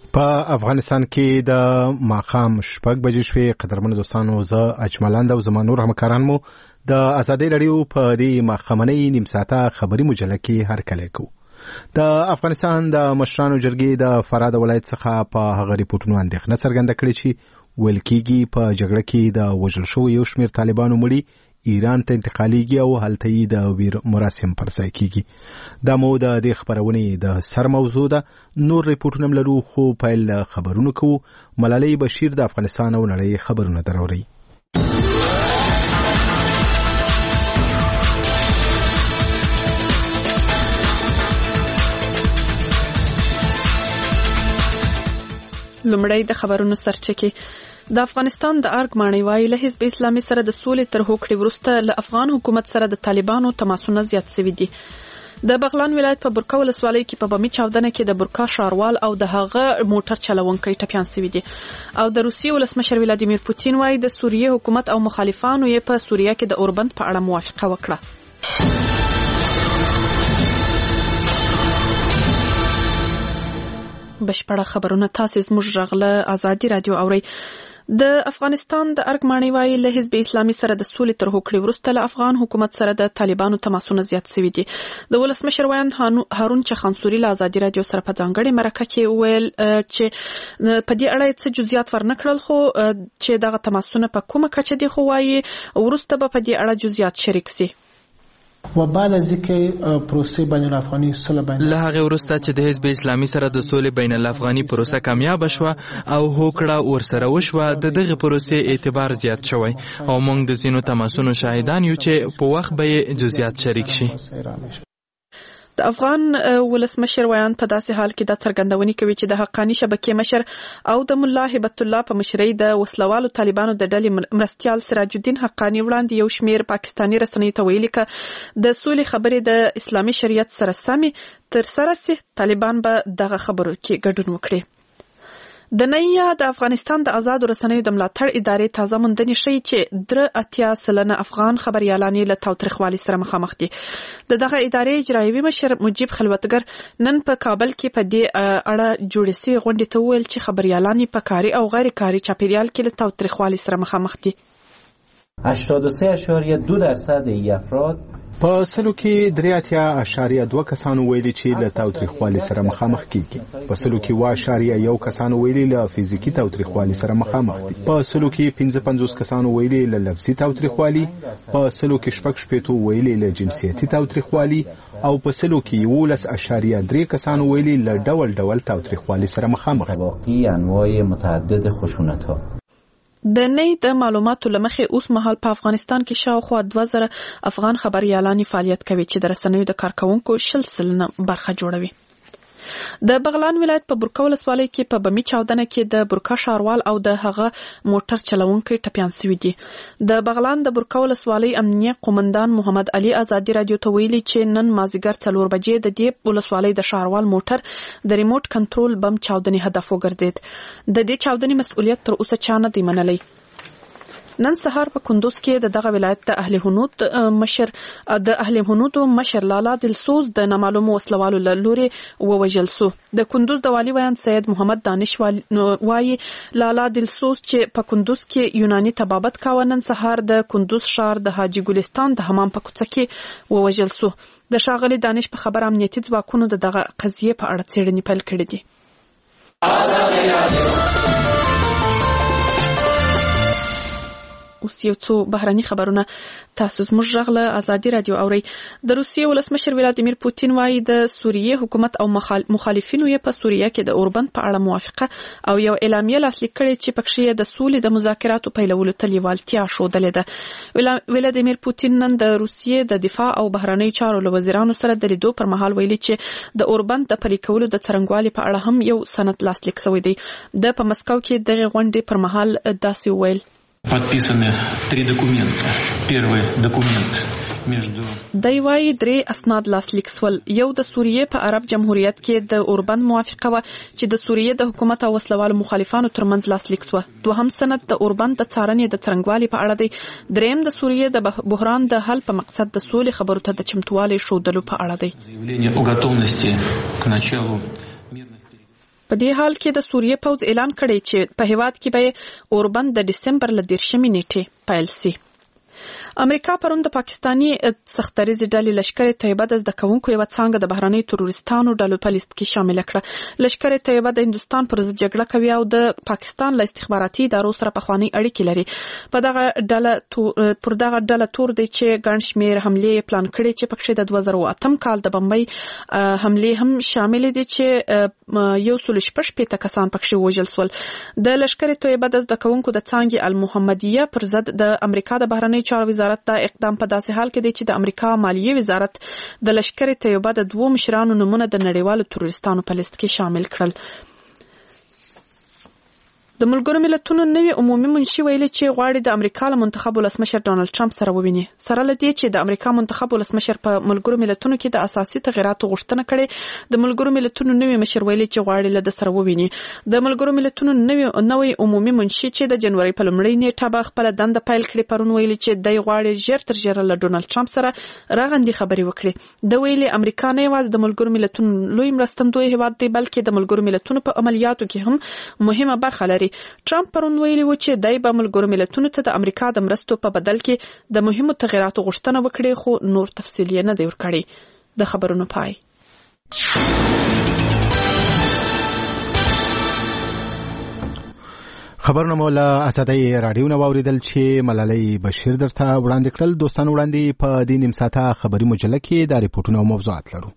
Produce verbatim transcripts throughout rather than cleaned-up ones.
په افغانستان کې د ماخام شپږ بجې شوې. قدرمنو دوستانو، زه اجملند او زما نور همکاران مو د ازادي رادیو په دې ماخامنۍ نیم ساعته خبري مجله کې هرکلی کوو. د افغانستان د مشرانو جرګې د فراه د ولایت څخه په هغه ریپورټونو اندېښنه څرګنده کړې چې ویل کېږي په جګړه کې د وژل شوو یو شمېر طالبانو مړي ایران ته انتقالیږي او هلته یې د ویر مراسم پرځای کېږي. دا مو د دې خبرونې د سر موضوع ده. نور ریپورټونه هم لرو، خو پیل خبرونه کوو. ملالۍ بشیر د افغانستان او نړۍ خبرونه دراوړي. لومړی د خبرونو سرچکې. د افغانستان د ارګ ماڼۍ وایي له حزب اسلامي سره د سولې تر هوکړې وروسته له افغان حکومت سره د طالبانو تماسونه زیات شوي دي. د بغلان ولایت په برکا ولسوالۍ کې په بمي چاودنه کې د برکا ښاروال او د هغه موټر چلونکی ټپیان شوي دي. او د روسیې ولسمشر ولادیمیر پوتین وایي د سوریې حکومت او مخالفانو یې په سوریه کې د اوربند په اړه موافقه وکړه. بشپړه خبرونه تاسو زموږ غږله ازادي رادیو اورئ. د افغانستان د ارګ ماڼۍ وایي له حزب اسلامي سره د سولې تر هوکړې وروسته له افغان حکومت سره د طالبانو تماسونه زیات شوي دي. د ولسمشر ویاند هارون چخانسوري له ازادي رادیو سره په ځانګړې مرکه کې وویل چې په دې اړه څه جزئیات ورنه کړل، خو چې دغه تماسونه په کومه کچه دي، خو وایي وروسته به په دې اړه جزئیات شریک سي. و بعد از اینکه پروسه بین الافغانی صلح بین له هغه وروسته چې د حزب اسلامي سره د سولې بین الافغاني پروسه کامیاب شوه او هوکړه ورسره وشوه، د دغه پروسې اعتبار زیات شوی او موږ د ځینو تماسونو شاهدان یو چې په وخت به جزئیات شریک شي. د افغان ولسمشر ویاند په داسې حال کې دا څرګندونې کوي چې د حقانی شبکې مشر او د ملا هبت الله په مشرۍ د وسلوالو طالبانو د ډلې مرستیال سراج الدین حقانی وړاندې یو شمېر پاکستاني رسنیو ته ویلي که د سولې خبرې د اسلامي شریعت سره سمې ترسره سي، طالبان به دغه خبرو کې ګډون وکړي. د نیا د افغانستان د آزادو رسنیو د ملاتړ ادارې تازه موندنې ښیي چې درې اتیا سلنه افغان خبریالان له تاوتریخوالي سره مخامخ دي. د دغه ادارې اجرایوي مشر مجیب خلوتګر نن په کابل کې په دې اړه جوړې شوې غونډې ته وویل چې خبریالان په کاري او غیر کاري چاپیریال کې له تاوتریخوالي سره مخامخ دي. هشتاد و سه اشاریه دو درصد ای افراد په سلو کې درې اتیا اشاریه دوه کسانو ویلي چې له تاوتریخوالي سره مخامخ کیږي. په سلو کې اوه اشاریه یو کسانو ویلي له فزیکي تاوتریخوالي سره مخامخ دي. په سلو کې پنځه پنځوس کسانو ویلي له لفظي تاوتریخوالي، په سلو کې شپږ شپېتو ویلي له جنسیتي تاوتریخوالي او په سلو کې یولس اشاریه درې کسانو ویلي له ډول ډول تاوتریخوالي سره مخامخ دي. واقعي انواع متعدد خشونت‌ها. د نئی د معلوماتو لمخې اوس مهال په افغانستان کې شاوخوا دوه زره افغان خبریالان فعالیت کوي چې د رسنیو د کارکونکو شل سلنه برخه جوړوي. د بغلان ولایت په برکا ولسوالۍ کې په بمي چاودنه کې د برکا ښاروال او د هغه موټر چلونکی ټپیان شوي دي. د بغلان د برکا ولسوالۍ امنیه قومندان محمد علي ازادي رادیو ته ویلي چې نن مازیګر څلور بجې د دې ولسوالۍ د ښاروال موټر د ریموټ کنټرول بم چاودنې هدف وګرځید. د دې چاودنې مسؤلیت تر اوسه چا نه دی منلی. نن سهار په کندوز کې د دغه ولایت د اهل هنود مشر د اهل هنود مشر لالا دلسوز د نامعلومو وسلوالو له لورې ووژل شو. د کندوز د والي ویاند سید محمد دانش وایي لالا دلسوز چې په کندوز کې یوناني طبابت کاوه نن سهار د کندوز ښار د حاجی ګلستان د حمام په کوڅه کې ووژل شو. د ښاغلي دانش په خبر امنیتي ځواکونو د دغه قضیې په اړه څېړنې پیل کړې دي. اوس یو څو بهرني خبرونه تاسو زموږ غږله ازادي رادیو اورئ. د روسیې ولسمشر ولادیمیر پوتین وایي د سوریې حکومت او مخالفینو یې په سوریه کې د اوربند په اړه موافقه او یو اعلامیه لاسلیک کړې چې پکې د سولې د مذاکراتو پیلولو ته لیوالتیا ښودلې ده. ولادیمیر پوتین نن د روسیې د دفاع او بهرنیو چارو له وزیرانو سره د لیدو پر مهال ویلي چې د اوربند د پلي کولو د څرنګوالي په اړه هم یو سند لاسلیک شوی دی. د په مسکو کې دغه غونډې پر مهال داسې ویل: подписаны три документа. Первый документ между دی وايي درې اسناد لاسلیک سول. یو د سوریې په عرب جمهوریت کې د اوربند موافقه و چې د سوریې د حکومت او وسلوالو مخالفانو ترمنځ لاسلیک سو. دوهم سند د اوربند د څارنې د څرنګوالي په اړه دی. دریم د سوریې د بحران د حل په مقصد د سولې خبرو ته د چمتووالي ښودلو په اړه دی. په دې حال کې د سوریې پوځ اعلان کړی چې په هیواد کې به اوربند د ډسمبر له دیرشمې نیټې پیل سي. امریکا پرون د پاکستانی سختریزې ډلې لشکر طیبه د زده کوونکو یو څنګه د بهرنۍ تروریستانو ډلو په لیست کې شامل کړه. لشکر طیبه د هندستان پر ضد جګړه کوي او د پاکستان له استخباراتي ادارو سره پخوانی اړیکې لري. په دغه ډله پر دغه ډله تور دی چې ګڼ شمېر حملې پلان کړي چې پکې د دوه زره اتم کال د بمبئی حملې هم شامل دي چې یو سل شپږ شپېته کسان پکې وژل شول. د لشکر طیبه د زده کوونکو د څانګې المحمدیه پر ضد د امریکا د بهرنۍ چارو وزارت دا اقدام په داسې حال کې دی چې د امریکا مالیې وزارت د لشکر طیبه د دوو مشرانو نومونه د نړیوالو تروریستانو په لیست کې شامل کړل. د ملګرو ملتونو نوی عمومي منشي ویلي چې غواړي د امریکا له منتخب ولسمشر ډانلډ ټرمپ سره وویني. سره له دې چې د امریکا منتخب ولسمشر په ملګرو ملتونو کې د اساسي تغیراتو غوښتنه کړې، د ملګرو ملتونو نوی مشر ویلي چې غواړي له د سره وویني. د ملګرو ملتونو نوی نوی عمومي منشي چې د جنوري په لومړۍ نیټه به خپل دنده پیل کړي پرون ویلي چې د غواړي ژر تر ژره له ډانلډ ټرمپ سره راغندي خبرې وکړي. د ویلي امریکا نه یوازې د ملګرو ملتونو لوی مرستندوی هیواد دی بلکې د ملګرو ملتونو په عملیاتو کې هم مهمه برخه لري. ټرمپ پرون ویلي و چې دای به ملګرو ملتونو ته د امریکا د مرستو په بدل کې د مهمو تغیراتو غوښتنه وکړي، خو نور تفصیل یې نه دی ورکړی. د خبرونو پای. خبرونه مو له آزادۍ راډیو نه واوریدل چې ملالۍ بشیر درته وړاندې کړل. دوستانو وړاندې په دې نیم ساعته خبري مجله کې د ریپورتونو او موضوعات لرو.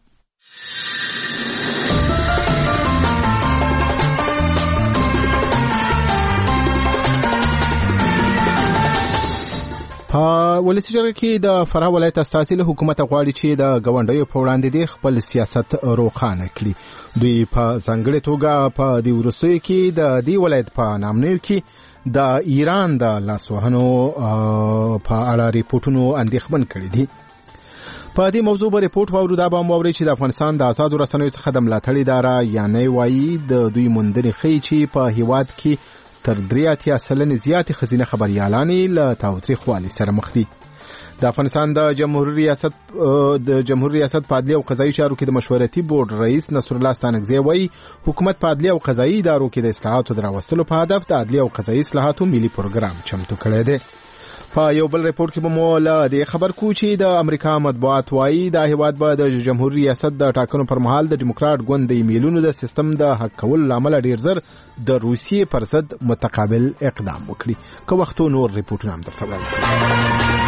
په ولسی جرګه کې د فراه ولایت استازي له حکومت غواړي چې د ګاونډیو په وړاندې د خپل سیاست روښانه کړي. دوی په ځانګړې توګه په دې وروستیو کې د دې ولایت په نامنیو کې د ایران د لاسوهنو په اړه ریپورتونو اندېښمن کړي دي. په دې موضوع به ریپورت واورو. دا به مو اوري چې د افغانستان د آزادو رسنیو څخه د ملاتړ اداره یعنی وایي د دوی موندنې ښیي چې په هیواد کې تر درې اتیا سلنې زیاتې ښځینه خبریالانې له تاوتریخوالي سره مخ دي. د افغانستان د جمهوریت ریاست د جمهوریت ریاست په عدلي او قضایي چارو کې د مشورتي بورډ رئیس نصر الله ستانکزی وایي حکومت په عدلي او قضایي ادارو کې د اصلاحاتو د راوستلو په هدف د عدلي او قضایي اصلاحاتو ملي پروګرام چمتو کړی دی. په یو بل ریپورت کې به مو له دې خبر کو چې د امریکا مطبوعات وایي د هیواد به د جمهوریت ریاست د ټاکنو پر مهال د ډیموکرات ګوند د ایمیلونو د سیستم د حق کولو لامل ډیر زر د روسیې پر ضد متقابل اقدام وکړي. که وختو نور ریپورتونه هم درته وړاندې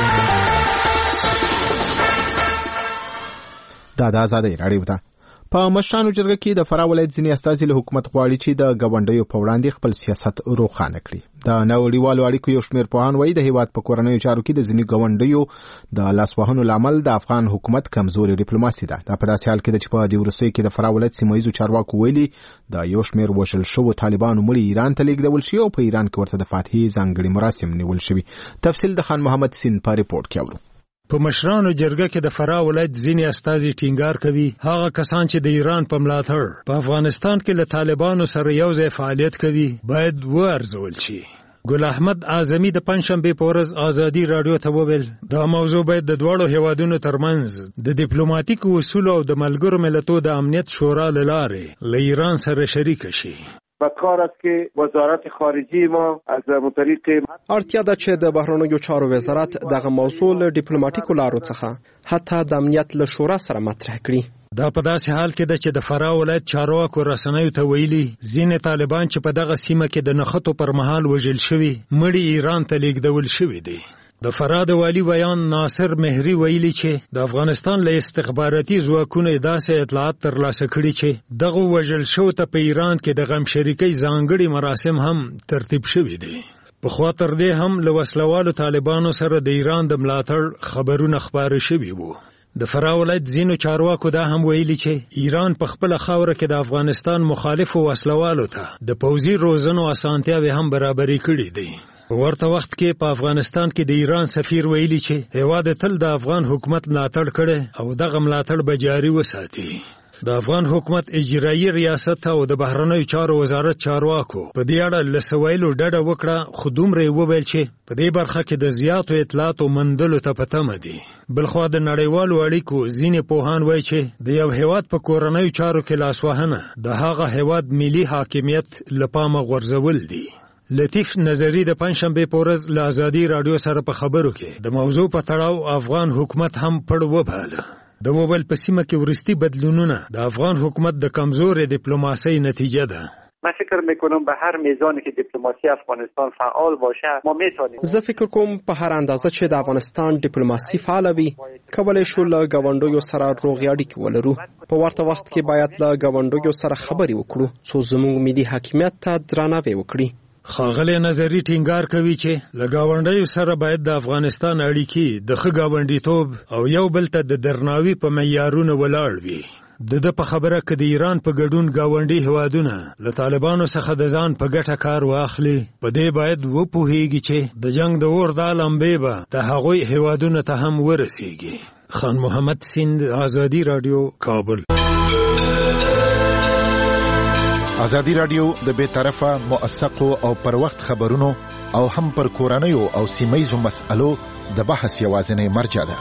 دا د آزادۍ راډیو ده. په مشرانو جرګه کې د فراه ولایت ځینې استازي له حکومت غواړي چې د ګاونډیو په وړاندې خپل سیاست روښانه کړي. د نړیوالو اړیکو یو شمېر پوهان وایي د هیواد په کورنیو چارو کې د ځینې ګاونډیو د لاسوهنو لامل د افغان حکومت کمزوري ډیپلوماسي ده. دا په داسې حال کې ده چې په دې وروستیو کې د فراه ولایت سیمه ییزو چارواکو ویلي د یو شمېر وژل شوو طالبانو مړي ایران ته لیږدول شوي او په ایران کې ورته د فاتحې ځانګړي مراسم نیول شوي. تفصیل د خان محمد سین په ریپورت کې اورو. په مشرانو جرګه کې د فراه ولایت ځینې استازي ټینګار کوي هغه کسان چې د ایران په ملاتړ په افغانستان کې له طالبانو سره یو ځای فعالیت کوي باید وارزول شي. ګل احمد اعظمي د پنځشنبې په ورځ آزادي راډیو ته وویل دا موضوع باید د دواړو هیوادونو ترمنځ د ډیپلوماټیکو اصولو او د ملګرو ملتونو د امنیت شورا له لارې له ایران سره شریک شي. پکار است که وزارت خارجه ما از طریق اړتیا ده چې د بهرنیو چارو وزارت دغه موضوع له ډیپلوماټیکو لارو څخه حتی د امنیت له شورا سره مطرح کړي. دا په داسې حال کې ده چې د فراه ولایت چارواکو رسنیو ته ویلي ځینې طالبان چې په دغه سیمه کې د نښتو پر مهال وژل شوي مړي ایران ته لیږدول شوي دي. د فراه د والي بیان ناصر مهری ویلي چې د افغانستان له استخباراتي ځواکونو داسې اطلاعات ترلاسه کړي چې دغه وژل شو ته په ایران کې د غم شریکۍ ځانګړي مراسم هم ترتیب شوي دي. په خوا تر دې هم له وسلوالو طالبانو سره د ایران د ملاتړ خبرونه خپاره شوي وو. د فراه ولایت ځینو چارواکو دا هم ویلي چې ایران په خپله خاوره کې د افغانستان مخالفو وسلوالو ته د پوځي روزنو اسانتیاوې هم برابرې کړي دي. په ورته وخت کې په افغانستان کې د ایران سفیر ویلي چې هیواد تل د افغان حکومت ملاتړ کړي او دغه ملاتړ به جاري وساتي. د افغان حکومت اجرایي ریاست او د بهرنیو چارو وزارت چارواکو په دې اړه لسویلو ډډه وکړه، خو دومره وویل چې په دې برخه کې د زیاتو اطلاعاتو موندلو ته په تمه دي. بلخوا د نړیوالو اړیکو ځینې پوهان وایي چې د یو هیواد په کورنیو چارو کې لاسوهنه د هغه هیواد ملي حاکمیت له پامه غورځول دي. لطیف نظری د پنځشنبه په ورځ له ازادي رادیو سره په خبرو کې د موضوع په تړاو افغان حکومت هم پړ وباله. د موبایل په سیمه کې ورستي بدلونونه د افغان حکومت د کمزورې دیپلماسۍ نتیجه ده. من فکر میکنم به هر میزانی که دیپلماسی افغانستان فعال باشه ما میتونیم. زه فکر کوم په هر اندازه چې د افغانستان دیپلماسی فعال وي کولای شو له ګاونډیو سره روغې اړیکې ولرو. په ورته وخت کې باید له ګاونډیو سره خبرې وکړو څو زموږ ملي حاکمیت ته درناوی وکړي. ښاغلی نظري ټینګار کوي چې له ګاونډیو سره باید د افغانستان اړیکې د ښه ګاونډیتوب او یو بل ته د درناوي په معیارونو ولاړ وي. د ده په خبره که د ایران په ګډون ګاونډي هیوادونه له طالبانو څخه د ځان په ګټه کار واخلي، په دې باید وپوهیږي چې د جنگ د اور دا لمبې به د هغوی هیوادونو ته هم ورسیږي. خان محمد سیند، ازادي رادیو، کابل. ازادي رادیو د بې طرفه، موثقو او پر وخت خبرونو او هم پر کورنیو او سیمه‌یزو مسألو د بحث یوازینی مرجع ده.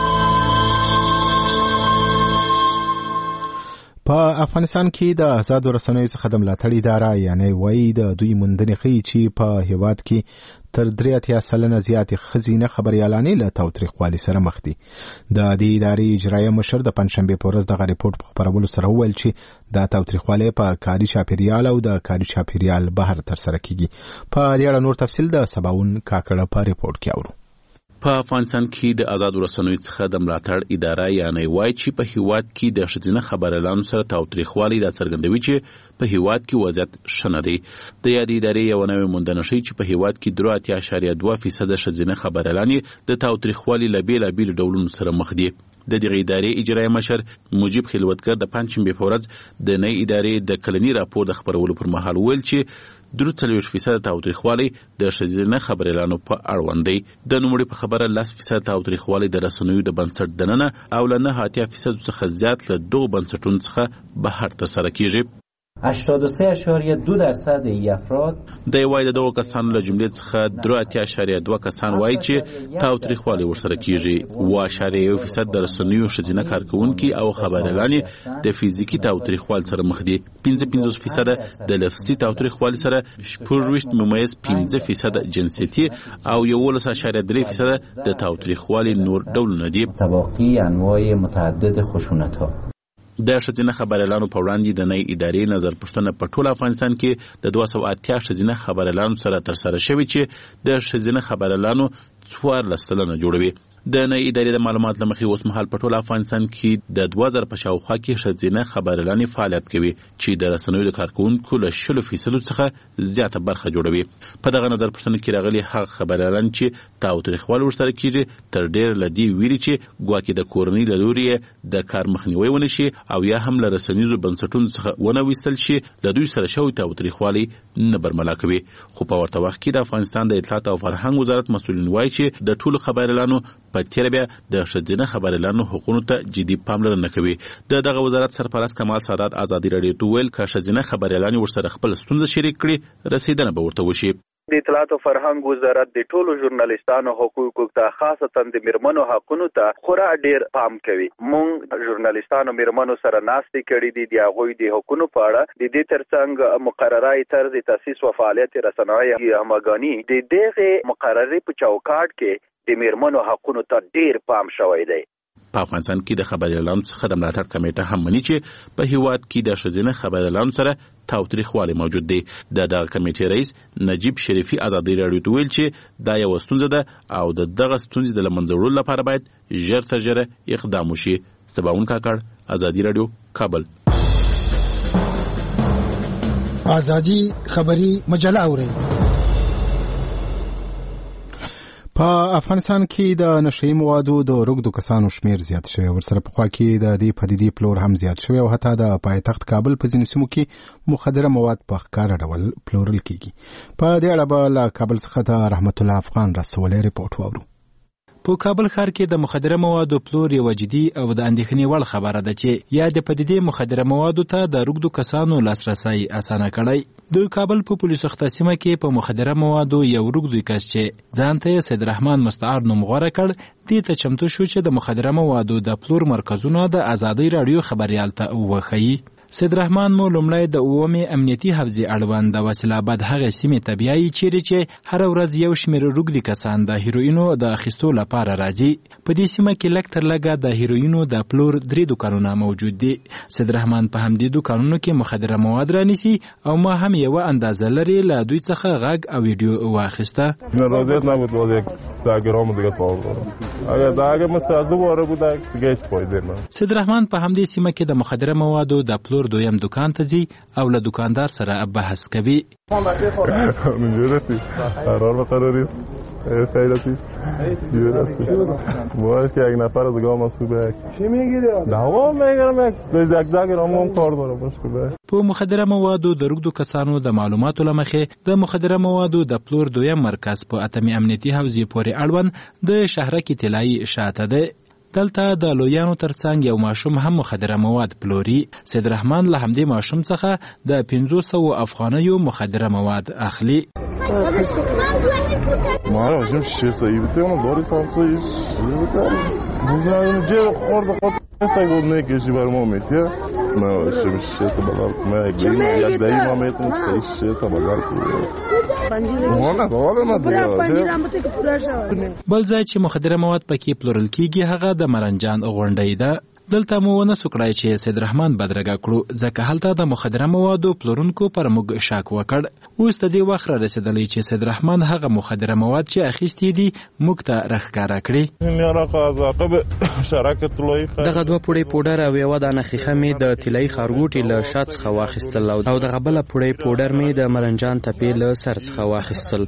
په افغانستان کې د آزادو رسنیو څخه د ملاتړ اداره یعنی وایي د دوی موندنې ښیي چې په هیواد کې تر درې اتیا سلنه زیاتې ښځینه خبریالانې له تاوتریخوالي سره مخ دي. د دې ادارې اجرایه مشر د پنځشنبې په ورځ دغه ریپورټ په خپرولو سره وویل چې د تاوتریخوالي په کاري چاپیریال او د کاري چاپیریال بهر ترسره کیږي. په دې اړه نور تفصیل د سباون کاکړه په ریپورټ کې اورو. په افغانستان کې د آزادو رسنیو څخه د ملاتړ اداره یعنی وایي چې په هیواد کې د ښځینه خبریالانو سره تاوتریخوالي دا څرګندوي چې په هیواد کې وضعیت ښه نه دی. د یادې ادارې یوه نوې موندنه ښیي چې په هیواد کې درې اتیا اعشاریه دوه فیصده ښځینه خبریالانې د تاوتریخوالي له بېلابېلو ډولونو سره مخ دي. د دغه ادارې اجرایه مشر مجیب خلوتګر د پنځشنبې په ورځ د نوې ادارې د کلني راپور د خپرولو پر مهال وویل چې درې څلوېښت فیصده تاوتریخوالی د ښځینه خبریالانو په اړوند دی. د نوموړي په خبره لس فیصده تاوتریخوالی د رسنیو د بنسټ دننه او له نهه اتیا فیصدو څخه زیات له دغو بنسټونو څخه بهر ترسره کیږي. هشتاد و سه اشاریه دو درصد ای افراد د وایي د دغو کسانو له جملې څخه درې اتیا اشاریه دوه کسان وایي چې تاوتریخوالی ورسره کیږي. اوه اشاریه یو فیصد د رسنیو ښځینه کارکوونکي او خبریالانې د فزیکي تاوتریخوالي سره مخ دي. پنځه پنځوس فیصده د لفظي تاوتریخوالي سره، شپږویشت ممیز پنځه فیصده جنسیتي او یولس اشاریه درې فیصده د تاوتریخوالي نور ډولونه دي. طبقی انواع متعدد خشونت‌ها د ښځینه خبریالانو په وړاندې د نوې ادارې نظر پوښتنه په ټول افغانستان کې د دوه سوه اتیا ښځینه خبریالانو سره ترسره شوې چې د ښځینه خبریالانو څوارلس سلنه جوړوي. د نوې ادارې د معلومات له مخې اوس مهال په ټول افغانستان کې د دوه زره په شاوخوا کې ښځینه خبریالانې فعالیت کوي چې د رسنیو د کارکوونکو له شلو فیصدو څخه زیاته برخه جوړوي. په دغه نظر پوښتنه کې راغلي هغه خبریالان چې تاوتریخوالي ورسره کیږي تر ډېره له دې ویري چې ګواکې د کورنۍ له لورې د کار مخنیوی ونه شي او یا هم له رسنیزو بنسټونو څخه ونه ویستل شي له دوی سره شوی تاوتریخوالي نه برملا کوي. خو په ورته وخت کې د افغانستان د اطلاعات او فرهنګ وزارت مسؤلین وایي چې د ټولو خبریالانو په تیره بیا د ښځینه خبریالانو حقوقو ته جدي پاملرنه کوي. د دغه وزارت سرپرست کمال سادات ازادي رادیو ته ویل که ښځینه خبریالانې ورسره خپل ستونزه شریک کړي رسیدنه به ورته وشي. د اطلاعات او فرهنګ وزارت د ټولو ژورنالیستانو حقوقو ته خاصتا د میرمنو حقونو ته خورا ډیر پام کوي. مونږ ژورنالیستانو میرمنو سره ناستې کړې دي د هغوی د حقونو په اړه. د دې ترڅنګ مقررای طرز تاسیس او فعالیت رسنوي همغاني د دغه مقررې په چوکاټ کې د میرمنو حقونو ته ډیر پام شوی دی. په افغانستان کې د خبریالانو څخه د ملاتړ کمیټه هم مني چې په هیواد کې د ښځینه خبریالانو سره تاوتریخوالی موجود دی. د دغه کمیټې رئیس نجیب شریفي ازادي رادیو ته ویل چې دا یوه ستونزه ده او د دغه ستونزې د له منځه وړلو لپاره باید ژر تر ژره اقدام وشي. سباون کاکړ، ازادي رادیو، کابل. ازادي خبري مجله اوري. په افغانستان کې د نشئی موادو د روږدو کسانو شمیر زیات شوی. ورسره پخوا کې د دې پدیدې پلور هم زیات شوی او حتی د پایتخت کابل په ځینو سیمو کې مخدره مواد په ښکاره ډول پلورل کیږي. په دې اړه به له کابل څخه د رحمت الله افغان رسولې ریپورټ واورو. په کابل ښار کې د مخدره موادو پلور یوه جدي او د اندېښنې وړ خبره ده چې یا د پدیدې مخدره موادو ته د روږدو کسانو لاسرسی اسانه کړی. د کابل په پولیسو ختصیمه کې په مخدره موادو یو روږدی کس چې ځان ته سید رحمان مستعار نوم غوره کړ دې ته چمتو شو چې د مخدره موادو د پلور مرکزونه د ازادۍ راډیو خبریال ته وښیي. سید رحمان مو لومړی د اوومې امنیتي حوزې اړوند د وسیله باد هغې سیمې ته بیایي چیرې چې هره ورځ یو شمېر روږدي کسان د هیروینو د اخیستو لپاره راځي. په دې سیمه کې لږ تر لږه د هیروینو د پلور درې دوکانونه موجود دي. سید رحمان په همدې دوکانونو کې مخدره مواد رانیسي او ما هم یوه اندازه لري له دوی څخه غږ او ویډیو واخیسته. سید رحمان په همدې سیمه کې د مخدره موادو د پلور دویم دکان ته ځي او له دکاندار سره بحث کوي. قرار به قراری خیلی دیورستی باید که یک نفر از گام صبح چی میگیری؟ دوام میگیرم یک یک دگرام هم کار داره باشه. په مخدره موادو د روږدو کسانو د معلوماتو له مخې د مخدره موادو د پلور دویم مرکز په اتمې امنیتي حوزې پورې اړوند د شهرک طلایي شاته ده. دلته د لویانو ترڅنګ یو ماشوم هم مخدره مواد پلوري. سید رحمان له همدې ماشوم څخه د پنځو سوو افغانیو مخدره مواد اخلي. ما راجم شش سایی بوده اون داری سانسایی بوده بزنیم جه خورد خورد استای بود نه کشی بر ما میتیه نه شش شش تا بازار ما یک یک دایی ما میتونم شش شش تا بازار کنیم. بل ځای چې مخدره مواد پکې پلورل کیږي هغه د مرنجان غونډۍ ده. دلته مو ونه سو کړای چې سید رحمان بدرګه کړو ځکه هلته د مخدره موادو پلورونکو پر موږ شک وکړ. اوس د دې وخت را رسېدلی چې سید رحمان هغه مخدره مواد چې اخیستي دي موږ ته راښکاره کړي. دغه دوه پوړۍ پوډر او یوه دانه ښیښه مې د طلایي ښارګوټي له شا څخه واخیستل او دغه بله پوړۍ پوډر مې د مرنجان تپې له سر څخه واخیستل.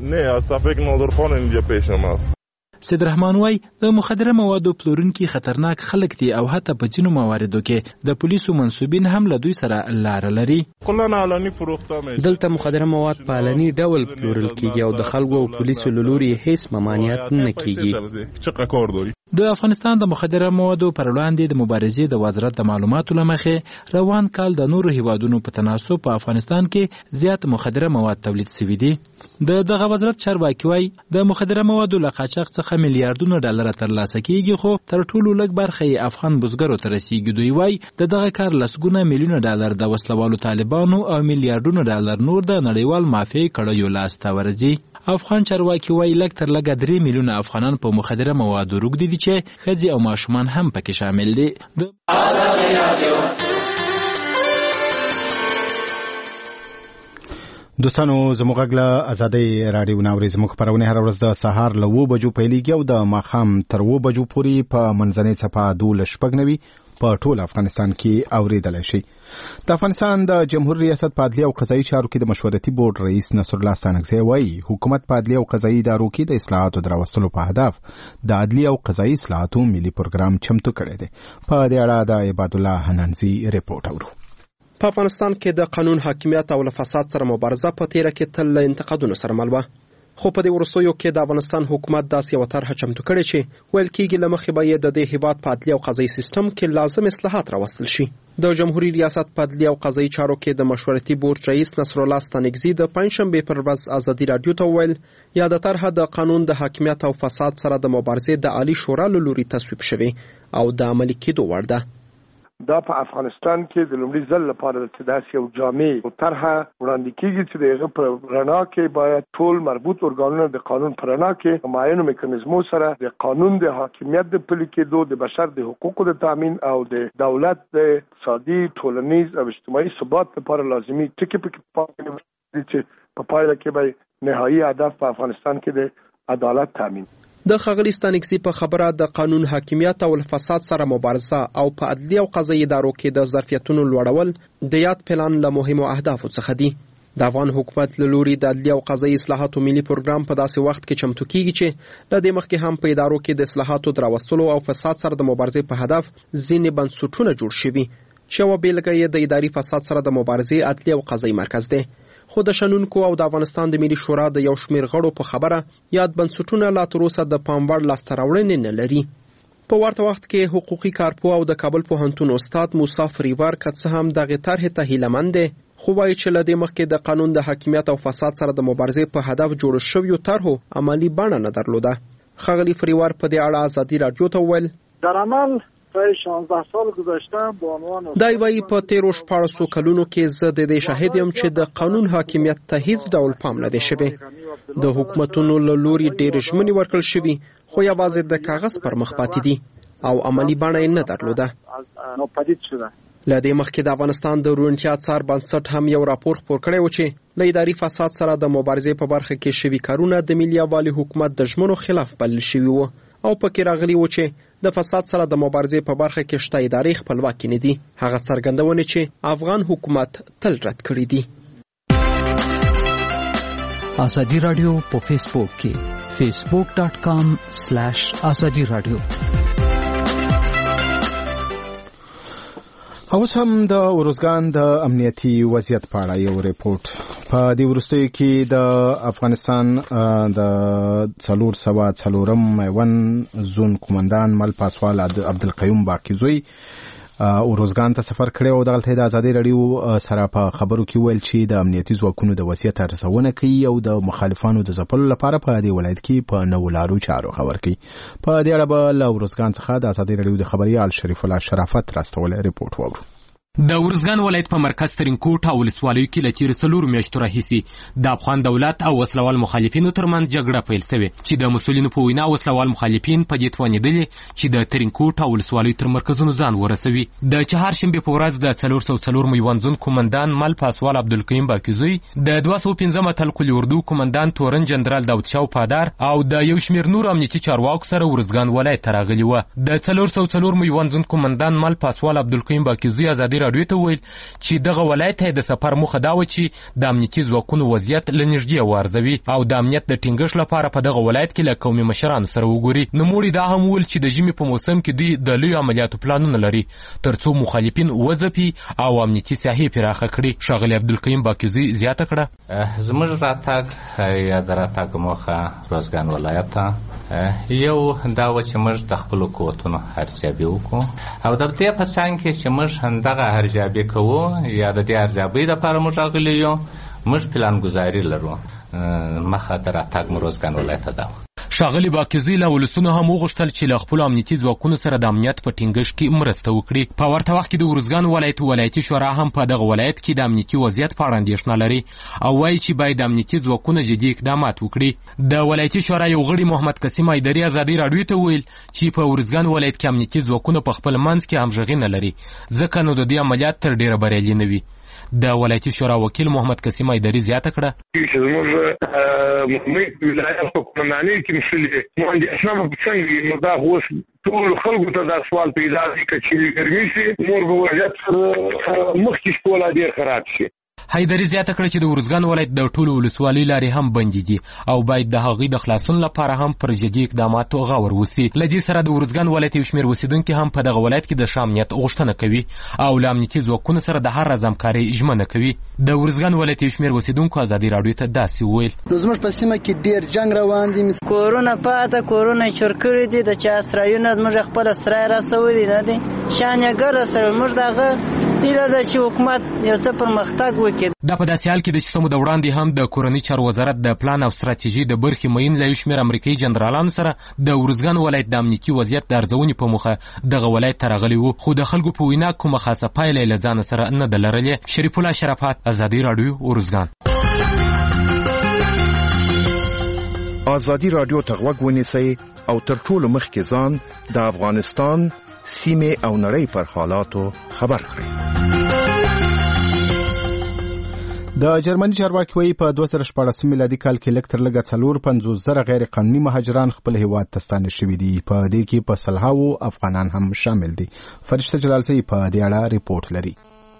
سید رحمان وای د مخدره موادو پلورونکي خطرناک خلک دي او حتی په ځینو مواردو کې د پولیسو منصوبین هم له دوی سره لاره لري. دلته مخدره مواد په علني ډول پلورل کیږي او د خلکو او پولیسو له لوري هیڅ ممانعت نه کیږي. د افغانستان د مخدره موادو پر وړاندې د مبارزې د وزارت د معلوماتو له مخې روان کال د نورو هیوادونو په تناسب په افغانستان کې زیات مخدره مواد تولید شوي دي. د دغه وزارت چارواکي وایي د مخدره موادو له قاچاق څخه میلیارډونه ډالر ترلاسه کیږي خو تر ټولو لږ برخه یې افغان بزګرو ته رسیږي. دوی وایي د دغه کار لسګونه میلیونه ډالر د وسلوالو طالبانو او میلیارډونه ډالر نور د نړیوال مافیایي کړیو لاسته ورځي. افغان چارواکي وایي لږ تر لږه درې میلیونه افغانان په مخدره موادو روږدي دي چې ښځې او ماشومان هم پکې شامل دي. دوستانو زموږ غږ له ازادۍ راډیو نه اورئ. زموږ خپرونې هره ورځ د سهار له اوو بجو پیلېږي او د ماښام تر اوو بجو پورې په منځنۍ څپه دولس شپږ نوي په ټول افغانستان کې اوریدلی شي. د افغانستان د جمهور ریاست په عدلیه او قضایي چارو کې د مشورتي بورډ رئیس نصرالله ستانکزی وایي حکومت په عدلیه او قضایي ادارو کې د اصلاحاتو د راوستلو په هدف د عدلیه او قضایي اصلاحاتو ملي پروګرام چمتو کړی دی. په دې اړه د عبادالله حنانزي رپورټ اورو. په افغانستان کې د قانون حاکمیت او له فساد سره مبارزه په تیره کې تل له انتقادونو سره مل وه، خو په دې وروستیو کې د افغانستان حکومت داسې یوه طرحه چمتو کړې چې ویل کېږي له مخې به یې د دې هېواد په عدلیه او قضایي سیستم کې لازم اصلاحات راوستل شي. د جمهوریت ریاست په عدلیه او قضایي چارو کې د مشورتي بورډ رئیس نصرالله ستانکزي د پنجشنبې پر ورځ ازادي راډیو ته وویل یاده طرحه د قانون د حاکمیت او فساد سره د مبارزې د عالي شورا له لوري تصویب شوې او د عملي کېدو وړ ده. دا په افغانستان کې د لومړي ځل لپاره د داسې یو جامع طرحه وړاندې کیږي چې د هغه په رڼا کې باید ټول مربوط ارګانونه د قانون په رڼا کې معینو میکانیزمو سره د قانون د حاکمیت د پلي کېدو، د بشر د حقوقو د تامین او د دولت د اقتصادي، ټولنیز او اجتماعي ثبات لپاره لازمي ټکي پکې پاکې دي چې په پایله کې به نهایي هدف په افغانستان کې د عدالت تامین. د ښاغلي ستانکزي په خبره د قانون حاکمیت او فساد سره مبارزه او په عدلیه او قضایي ادارو کې د ظرفیتونو لوړول د یاد پلان له مهمو اهدافو څخه دي. د افغان حکومت له لوري د عدلیه او قضایي اصلاحاتو ملي پروګرام په داسې وخت کې چمتو کیږي چې له دې مخکې هم په ادارو کې د اصلاحاتو د راوستلو او فساد سره د مبارزې په هدف ځینې بنسټونه جوړ شوي چې یوه بېلګه یې د اداري فساد سره د مبارزې عدلیه او قضایي مرکز دی. خو د شنونکو او د افغانستان د ملي شورا د یو شمېر غړو په خبره یاد بنسټونه لا تر اوسه د پام وړ لاسته راوړنې نه لري. په ورته وخت کې حقوقي کارپوه او د کابل پوهنتون استاد موسی فریوار که څه هم دغې طرحې ته هیلهمند دی، خو وایي چې له دې مخکې د قانون د حاکمیت او فساد سره د مبارزې په هدف جوړو شویو طرحو عملي بڼه نه درلوده. ښاغلي فریوار په دې اړه ازادي راډیو ته وویل در عمل شانزده سال گذشته به عنوان دای وایي په تیرو شپاړسو کلونو کې زه د دې شاهد یم چې د قانون حاکمیت ته هیڅ ډول پام نه دی شوی. د حکومتونو له لوري ډېرې ژمنې ورکړل شوي، خو یوازې د کاغذ پر مخ پاتې دي او عملي بڼه یې نه درلوده. له دې مخکې د افغانستان د روڼتیا څار بنسټ هم یو راپور خپور کړی و چې له اداري فساد سره د مبارزې په برخه کې شوي کارونه د ملي یووالي حکومت د ژمنو خلاف بلل شوي وو او پکې راغلي و چې د فساد سره د مبارزې په برخه کې شته ادارې خپلواکي نه دي، هغه څرګندونې چې افغان حکومت تل رد کړي دي. ازادي راډیو په فیسبوک کې فیسبوک ډاټ کام سلیش ازادي راډیو. اوس هم د ارزګان د امنیتي وضعیت په اړه یو ریپورت. په دې وروستیو کې د افغانستان د څلور سوه څلورم میوند زون قومندان مل پاسوال عبدالقیوم باقیزوی ارزګان ته سفر کړی او دغلته د ازادي راډیو سره په خبرو کې ویل چې د امنیتي ځواکونو د وضعیت ارزونه کوي او د مخالفانو د ځپلو لپاره په دې ولایت کې په نوو لارو چارو خبر کوي. په دې اړه به له ارزګان څخه د ازادي راډیو د خبريال شریف الله شرافت راستولی ریپورت واورو. د ارزګان ولایت په مرکز ترینکوټ او ولسوالیو کې له تېرو څلورو میاشتو راهیسې د افغان دولت او وسلوال مخالفینو ترمنځ جګړه پیل سوې چې د مسؤلینو په وینا وسلوال مخالفین په دې توانېدلي چې د ترینکوټ او ولسوالیو تر مرکزونو ځان ورسوي. د چهارشنبې په ورځ د څلور سوه څلور میوند زون قومندان مل پاسوال عبدالقیوم باقیزوی د دوه سوه پنځم اتل قلي اردو قومندان تورن جنرال داود شاه پادار او د یو شمېر نور امنیتي چارواکو سره ارزګان ولایت ته راغلي وه. د څلور سوه څلور میوند زون قومندان مل پاسوال عبدالقیوم باقیزوی ازادي راډیو ته وویل چې دغه ولایت ته د سفر موخه دا و چې د امنیتي ځواکونو وضعیت له نږدې وارزوي او د امنیت د ټینګښت لپاره په دغه ولایت کې له قومي مشرانو سره وګوري. نوموړي دا هم وویل چې د ژمي په موسم کې دوی د لویو عملیاتو پلانونه لري تر څو مخالفین وځپي او امنیتي ساحې پراخه کړي. ښاغلي عبدالقیوم باقیزوی زیاته کړه زموږ راتګ یا د راتګ موخه روزګان ولایت ته یو دا و چې موږ د خپلو قوتونو ارزیابي وکړو او د دې په څنګ کې چې موږ همدغه ارزیابي کوو یا د دې ارزیابۍ لپاره موږ راغلي یو، موږ پلانګذاري لرو. مخه د راتګ مو روزګان ولایت ته ده. ښاغلي باقیزوی له ولسونو هم وغوښتل چې له خپلو امنیتي ځواکونو سره د امنیت په ټینګښت کې مرسته وکړي. په ورته وخت کې د ارزګان ولایت ولایتي شورا هم په دغه ولایت کې د امنیتي وضعیت په اړه اندېښنه لري او وایي چې باید د امنیتي ځواکونه جدي اقدامات وکړي. د ولایتي شورا یو غړي محمد قسیم ایدري ازادي راډیو ته وویل چې په ارزګان ولایت کې امنیتي ځواکونه په خپل منځ کې همغږي نه لري، ځکه نو د دې عملیات تر ډېره بریالي نه وي. د ولایتي شورا وکیل محمد قسیم ایدري زیاته کړه چې زموږ مې ولایت په کومناني کې مسلې مونږ اسلام په څنګه نو دا اوس ټول خلکو ته دا سوال پیدا دی چې ګرمي سي مور به وضعیت مخکې شپوله ډېر خراب شي. حیدري زیاته کړه چې د ارزګان ولایت د ټولو ولسوالۍ لارې هم بندې دي او باید د هغوی د خلاصون لپاره هم پر جدي اقداماتو غور وسي. له دې سره د ارزګان ولایت یو شمېر اوسېدونکي هم په دغه ولایت کې د ښه امنیت غوښتنه کوي او له امنیتي ځواکونو سره د هر راز همکارۍ ژمنه کوي. د ارزګان ولایت یو شمېر اوسېدونکو ازادي راډیو ته داسې وویل نو زموږ په سیمه کې ډېر جنګ روان دي، کورونه پاته کورونه چور کړي دي، د چا اسرایونه زموږ خپل اسرای راسوي نه دي شان یې ګر سره موږ دغه هیله ده چې حکومت یو څه پرمختګ وکړي. دا په داسې حال کې د چې څه موده وړاندې هم د کورني چارو وزارت د پلان او ستراتیژي د برخې معین له یو شمېر امریکایي جنرالانو سره د ارزګان ولایت د امنیتي وضعیت د ارزونې په موخه دغه ولایت ته راغلي وو، خو د خلکو په وینا کومه خاصه پایله یې له ځانه سره نه ده لرلې. شریف الله شرافت، ازادي راډیو، ارزګان. ازادي راډیو ته غوږ ونیسئ او تر ټولو مخکې ځان د افغانستان سیمې او نړۍ پر حالاتو خبر کړئ. د جرمني چارواکي وایي په دوه زره شپاړسم میلادي کال کې لږ تر لږه څلور پنځوس زره غیر قانوني مهاجران خپل هیواد ته ستانه شوي دي. په دې کې په سلهاوو افغانان هم شامل دي. فرشته جلالزی په دې اړه ریپورت لري.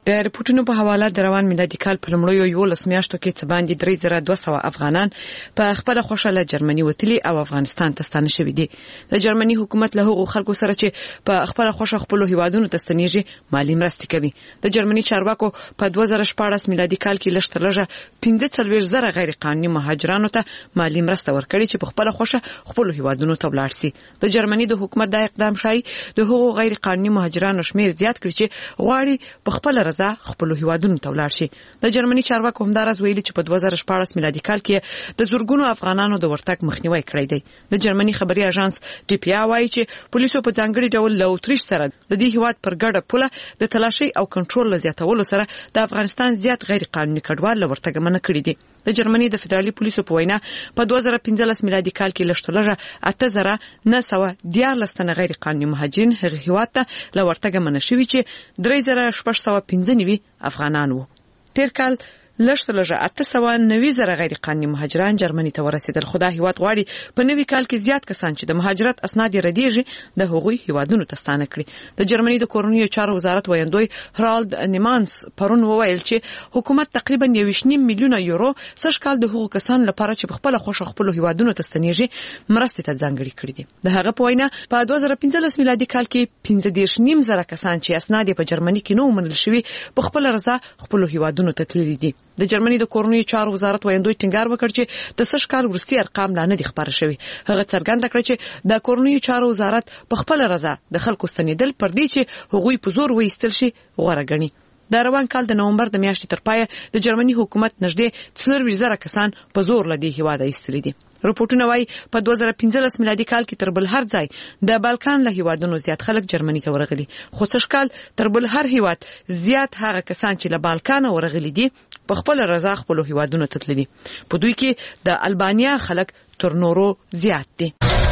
د ریپورتونو په حواله د روان میلادي کال په لومړیو یولس میاشتو کې څه باندې درې زره دوه سوه افغانان په خپل خوښه له جرمني وتلي او افغانستان ته ستانه شوي دي. د جرمني حکومت له هغو خلکو سره چې په خپل خوښه خپل هیوادونو ته ستنېږي مالی مرستې کوي. د جرمني چارواکو په دوه زره شپاړس میلادي کال کې لږ تر لږه پنځه څلوېښت زره غیر قانوني مهاجرانو ته مالی مرسته ورکړي چې په خپل خوښه خپل هیوادونو ته ولاړ شي. د جرمني د حکومت دا اقدام شای د هغو غیر قانوني مهاجرانو شمیر زیات کړي چې غواړي په خپل رضا خپل هیوادونو ته ولاړ شي. د جرمني چارواکو همدارس ویلي چې په دوه زره شپاړس میلادي کال کې د زورګونو افغانانو د ورتګ مخنیوي کړی دی. د جرمني خبري اژانس ډي پی آ وايي چې پولیسو په ځانګړي ډول له اتریش سره د دې هیواد پر ګډه پوله د تلاشي او کنټرول زیاتولو سره د افغانستان زیات غیر قانوني کډوال له ورتګ منع کړی دي. د جرمني د فدرالي پولیسو په وینا په دوه زره پنځلس میلادي کال کې لږ تر لږه اته زره نه سوه دیارلس تنه غیر قانوني مهاجرین هغه هیواد ته له ورتګ منع شوي چې درې زره شپږ سوه پنځه نوي افغانان وو. تیر کال لږ تر لږه اته سوه نوي زره غیر قانوني مهاجران جرمني ته ورسېدل. خو دا هیواد غواړي په نوي کال کې زیات کسان چې د مهاجرت اسناد یې ردیږي د هغوی هیوادونو ته ستانه کړي. د جرمني د کورنیو چارو وزارت ویاندوی هرالد نیمانس پرون وویل چې حکومت تقریبا یو ویشت نیم میلیونه یورو سږ کال د هغو کسانو لپاره چې په خپل خوښه خپل هیوادونو ته ستنېږي مرستې ته ځانګړي کړي دي. د هغه په وینا په دوه زره پنځلس میلادي کال کې پنځه دېرش نیم زره کسان چې اسناد یې په جرمني کې نه ومنل شوي په خپل رضا خپل هیوادونو ته تللي دي. د جرمني د کورنیو چارو وزارت ویاندوی ټینګار وکړ چې د سږ کال وروستي ارقام لا نه دي خبره شوي. هغه څرګنده کړه چې د کورنیو چارو وزارت په خپل رضا د خلکو ستنېدل پر دې چې هغوی په زور وایستل شي غوره ګڼي. د روان کال د نومبر د میاشتې تر پایه د جرمني حکومت نږدې څلورویشت زره کسان په زور له دې هیواده ایستلي دي. رپورټونه وايي په دوه زره پنځلس میلادي کال کې تر بل هر ځای د بالکان له هیوادونو زیات خلک جرمني ته ورغلي. خو سږ کال تر بل هر هیواد زیات هغه کسان چې له بالکان ورغلي دي په خپل رضا خپل هیوادونو ته تللي. په دوی کې د البانیا خلک تر نورو زیات دي.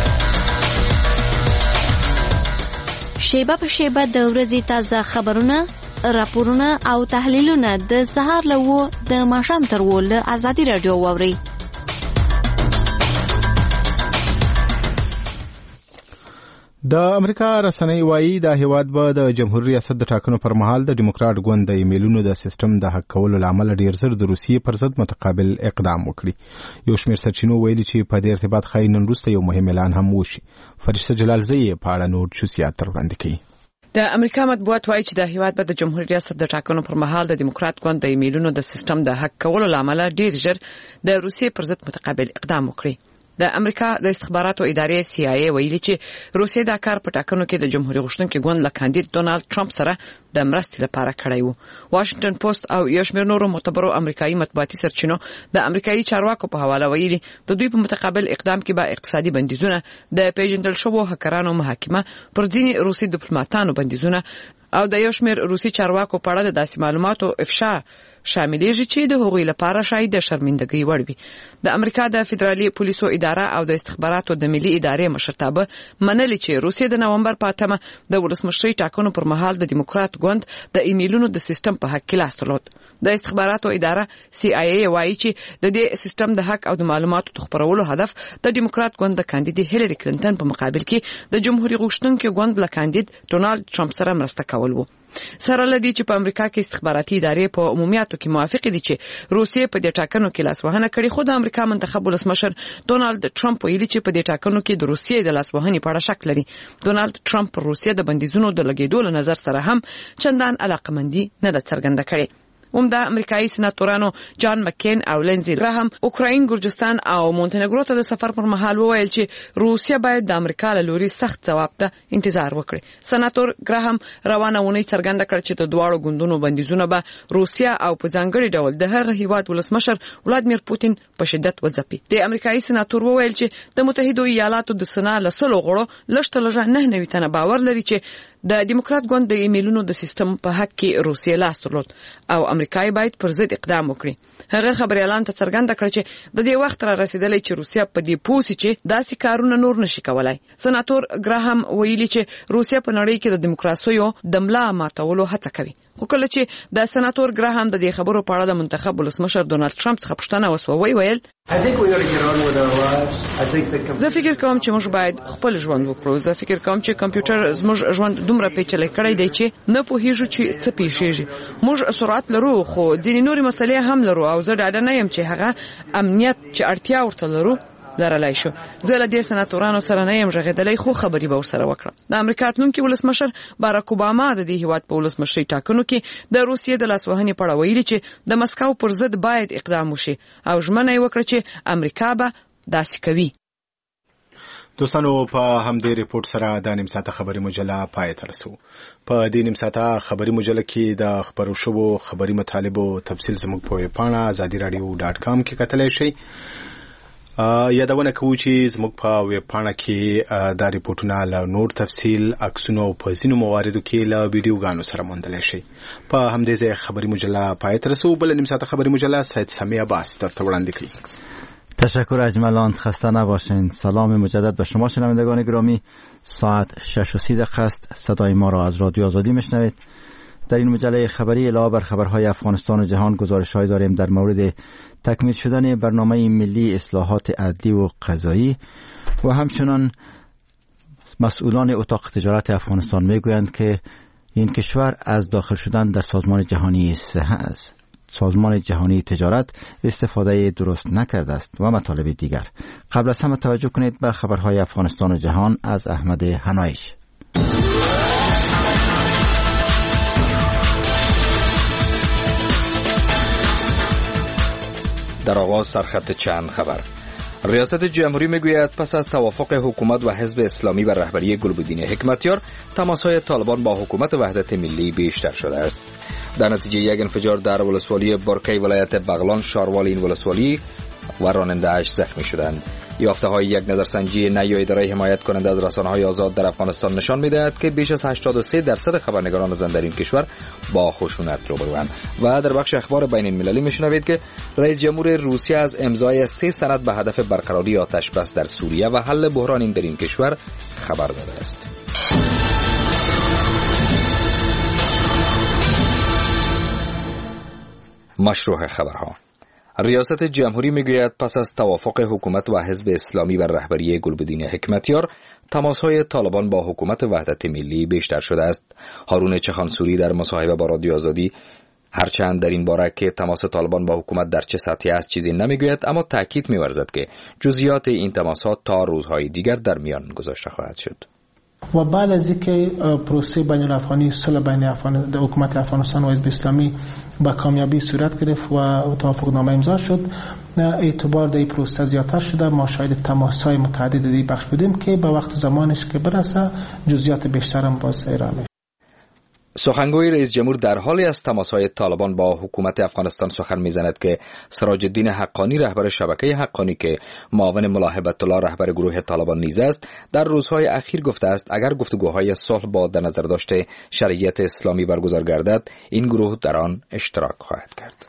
شیبه په شیبه د ورځې تازه خبرونه، راپورونه او تحلیلونه د سهار له و د ماښام تر و له ازادي راډیو واورئ. د امریکا رسنۍ وایي دا هیواد به د جمهوریت ریاست د ټاکنو پر مهال د ډیموکراټ ګوند د ایمیلونو د سیستم د حق کولو لامل ډیر زر د روسیې پر ضد متقابل اقدام وکړي. یو شمېر سرچینو ویلي چې په دې ارتباط ښایي نن وروسته یو مهم اعلان هم وشي. فرشته جلالزی په اړه نور جزئیات تر وړاندې کوي. د امریکا مطبوعات وایي چې د هیواد به د جمهوریت ریاست د ټاکنو پر مهال د ډیموکراټ ګوند د ایمیلونو د سیستم د حق کولو لامل ډیر ژر د روسیې پر ضد متقابل اقدام وکړي. د امریکا د استخباراتو ادارې سی آی ای ویلي چې روسیې دا کار په ټاکنو کې د جمهوریت غوښتونکي ګوند له کاندید ډونالد ټرمپ سره د مرستې لپاره کړی وو. واشنگټن پوسټ او یو شمېر نورو معتبرو امریکایي مطبوعاتي سرچینو د امریکایي چارواکو په حواله ویلي د دوی په متقابل اقدام کې به اقتصادي بندیزونه، د پیژندل شوو هکرانو محاکمه پر ځینې روسي ډیپلوماټانو بندیزونه او د یو شمېر روسي چارواکو په اړه د داسې معلوماتو افشا شاملېږي چې د هغوی لپاره شاید د شرمندګۍ وړ وي. د امریکا د فدرالي پولیسو اداره او د استخباراتو د ملي ادارې مشرتابه منلي چې روسیې د نومبر په اتمه د ولسمشرۍ ټاکنو پر مهال د ډیموکراټ ګوند د ایمیلونو د سیستم په حق کې لاس درلود. د استخباراتو اداره سی آی ای وایي چې د دې سیستم د حق او د معلوماتو د خپرولو هدف د ډیموکراټ ګوند د کاندید هیلری کلینټن په مقابل کې د جمهوریت غوښتونکي ګوند له کاندید ډونالد ټرمپ سره مرسته کول وو. سره لدی چې په امریکا کې استخباراتي ادارې په عمومیاتو کې موافق دي چې روسیې په دې ټاکنو کې لاسوهنه کړې. خو د امریکا منتخب ولسمشر ډونالد ټرمپ ویلي چې په دې ټاکنو کې د روسیې د لاسوهنې په اړه شک لري. ډونالد ټرمپ پر روسیې د بندیزونو د لګېدو له نظر سره هم چندان علاقمندي نه ده څرګنده کړې. عمده امریکایي سناتورانو جان مکین او لینزی راهم اوکراین، ګرجستان او مونتنګرو ته د سفر پر مهال وویل چې روسیه باید د امریکا له لوري سخت ځواب ته انتظار وکړي. سناتور ګراهم روانه ونی څرګنده کړ چې د دواړو ګوندونو بندیزونه به روسیه او په ځانګړي ډول د هر هیواد ولسمشر ولادمیر پوتین په شدت وځپي. د امریکایي سناتور وویل چې د متحده ایالاتو د سنا لسلو غړو لږ تر لږه نه نوي تنه باور لري چې د ډیموکراټ ګوند د ایمیلونو د سیستم په حق کې روسیې لاس درلود او امریکای باید پر ضد اقدام وکړي. هغه خبري اعلان ته څرګنده کړ چې د دې وخت را رسیدلې چې روسیه په دې پوسی چې داسې کارونه نور نشي کولای. سناتور ګراهم ویلي چې روسیه په نړۍ کې د دیموکراسي د ملا ماتولو هڅه کوي. خو کله چې د سناتور ګراهام د دې خبرو په اړه د منتخب ولسمشر ډونالد ټرمپ څخه پوښتنه وسوه ویل زه فکر کوم چې موږ باید خپل ژوند وکړو. زه فکر کوم چې کمپیوټر زموږ ژوند دومره پیچلی کړی دی چې نه پوهیږو چې څه پیښیږي. موږ سرعت لرو خو ځینې نورې مسلې هم لرو او زه ډاډه نه یم چې هغه امنیت چې اړتیا ورته لرو لرلای شو. زه له دې سناتورانو سره نه یم غږېدلی خو خبرې به ورسره وکړم. د امریکا تلونکي ولسمشر باراک اوباما د دې هیواد په ولسمشرۍ ټاکنو کې د روسیې د لاسوهنې په اړه ویلي چې د مسکو پر ضد باید اقدام وشي او ژمنه یې وکړه چې امریکا به داسې کوي. دوستانو په همدې ریپورت سره د نیم ساعته خبري مجله پای ته رسو. په دې نیم ساعته خبري مجله کې د خبرو شوو خبري مطالبو تفصیل زموږ په ویبپاڼه ازادي رادیو ډاټ کام کې کتلی شئ. یادونه کوو چې زموږ په ویبپاڼه کې دا ریپورتونه له نور تفصیل عکسونو او په ځینو مواردو کې له ویډیوګانو سره موندلی شئ. په همدې ځای خبري مجله پای ته رسو. بله نیم ساعته خبري مجله سید سمی عباس درته وړاندې کړي. تشکر اجملان، خسته نباشین. سلام مجدد به شما شنوندگان گرامی. ساعت شش و سی دقیقه است. صدای ما را از رادیو آزادی میشنوید. در این مجله خبری علاوه بر خبرهای افغانستان و جهان گزارش‌های داریم در مورد تکمیل شدن برنامه ملی اصلاحات عدلی و قضایی و همچنان مسئولان اتاق تجارت افغانستان میگویند که این کشور از داخل شدن در سازمان جهانی صحت سازمان جهانی تجارت استفاده درست نکرده است و مطالب دیگر. قبل از همه توجه کنید به خبرهای افغانستان و جهان از احمد حنایش. در آغاز سرخط چند خبر. ریاست جمهوری میگوید پس از توافق حکومت و حزب اسلامی و رهبری گلبدین حکمتیار تماس‌های طالبان با حکومت وحدت ملی بیشتر شده است. در نتیجه یک انفجار در ولسوالی برکی ولایت بغلان شاروال این ولسوالی و راننده‌اش زخمی شدند. یافته‌های یک نظرسنجی نیو اداره حمایت کننده از رسانه‌های آزاد در افغانستان نشان می‌دهد که بیش از هشتاد و سه درصد خبرنگاران زن در این کشور با خشونت روبروند. و در بخش اخبار بین المللی می‌شنوید که رئیس جمهور روسیه از امضای سه سند به هدف برقراری آتش بس در سوریه و حل بحران در این کشور خبر داده است. مشروع خبرها. ریاست جمهوری میگوید پس از توافق حکومت و حزب اسلامی و رهبری گلبدین حکمتیار تماس‌های طالبان با حکومت وحدت ملی بیشتر شده است. هارون چخانسوری در مصاحبه با رادیو آزادی هرچند در این باره که تماس طالبان با حکومت در چه سطحی است چیزی نمیگوید، اما تاکید می‌ورزد که جزئیات این تماس‌ها تا روزهای دیگر در میان گذاشته خواهد شد. و بعد از اینکه پروسه بین الافغانی صلح بین افغان حکومت افغانستان و حزب اسلامی با کامیابی صورت گرفت و توافقنامه امضا شد، اعتبار در این پروسه زیادتر شده. ما شاهد تماس‌های متعدد در بخش بودیم که به وقت زمانش که برسه جزئیات بیشتر هم باز ارائه میشه. سخنگوی رئیس جمهور در حالی از تماس‌های طالبان با حکومت افغانستان سخن می‌زند که سراج الدین حقانی رهبر شبکه حقانی که معاون ملا هیبت الله رهبر گروه طالبان نیز است، در روزهای اخیر گفته است اگر گفتگوهای صلح با در نظر داشته شریعت اسلامی برگزار گردد، این گروه در آن اشتراک خواهد کرد.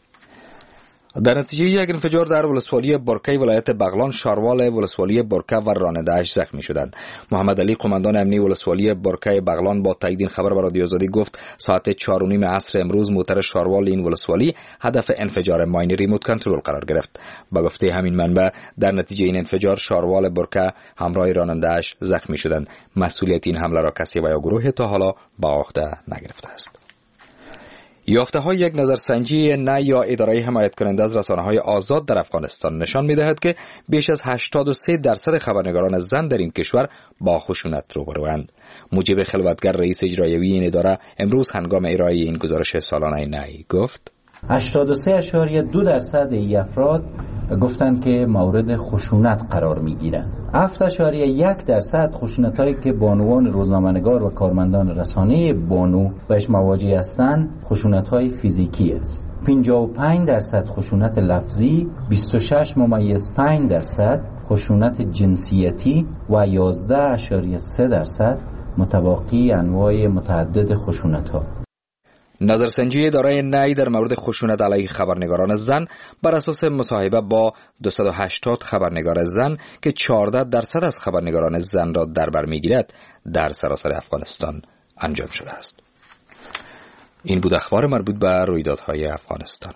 در نتیجه یک انفجار در ولسوالی برکی ولایت بغلان شاروال ولسوالی برکه و راننده‌اش زخمی شدند. محمد علی قماندان امنی ولسوالی برکه بغلان با تایید این خبر به رادیو آزادی گفت ساعت چهار و نیم عصر امروز موتر شاروال این ولسوالی هدف انفجار ماین ریموت کنترل قرار گرفت. با گفته همین منبع در نتیجه این انفجار شاروال برکه همراه راننده‌اش زخمی شدند. مسئولیت این حمله را کسی و یا گروه تا حالا به عهده نگرفته است. یافته‌های یک نظرسنجی نه یا اداره حمایت کننده از رسانه‌های آزاد در افغانستان نشان می‌دهد که بیش از هشتاد و سه درصد خبرنگاران زن در این کشور با خشونت روبروند. موجب خلوتگر رئیس اجرایی این اداره امروز هنگام ارائه این گزارش سالانه نهایی گفت هشتاد و سه اشاریه دو درصد ای افراد گفتند که مورد خشونت قرار می‌گیرند. هفت اشاریه یک درصد خشونت‌هایی که بانوان روزنامه‌نگار و کارمندان رسانه بانو بهش مواجه هستند خشونت‌های فیزیکی است. پنجاه و پنج درصد خشونت لفظی، بیست و شش ممیز پنج درصد خشونت جنسیتی و یازده اشاریه سه درصد متواقی انواع متعدد خشونت‌ها. نظرسنجی اداره نی در مورد خشونت علیه خبرنگاران زن بر اساس مصاحبه با دویست و هشتاد خبرنگار زن که چهارده درصد از خبرنگاران زن را در بر میگیرد در سراسر افغانستان انجام شده است. این بود اخبار مربوط به رویدادهای افغانستان.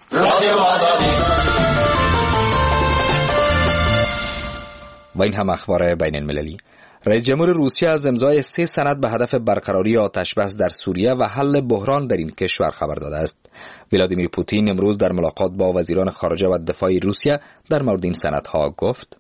و این هم اخبار بین المللی. رئیس جمهور روسیه از امضای سه سند به هدف برقراری آتش بس در سوریه و حل بحران در این کشور خبر داده است. ولادیمیر پوتین امروز در ملاقات با وزیران خارجه و دفاع روسیه در مورد این سندها گفت: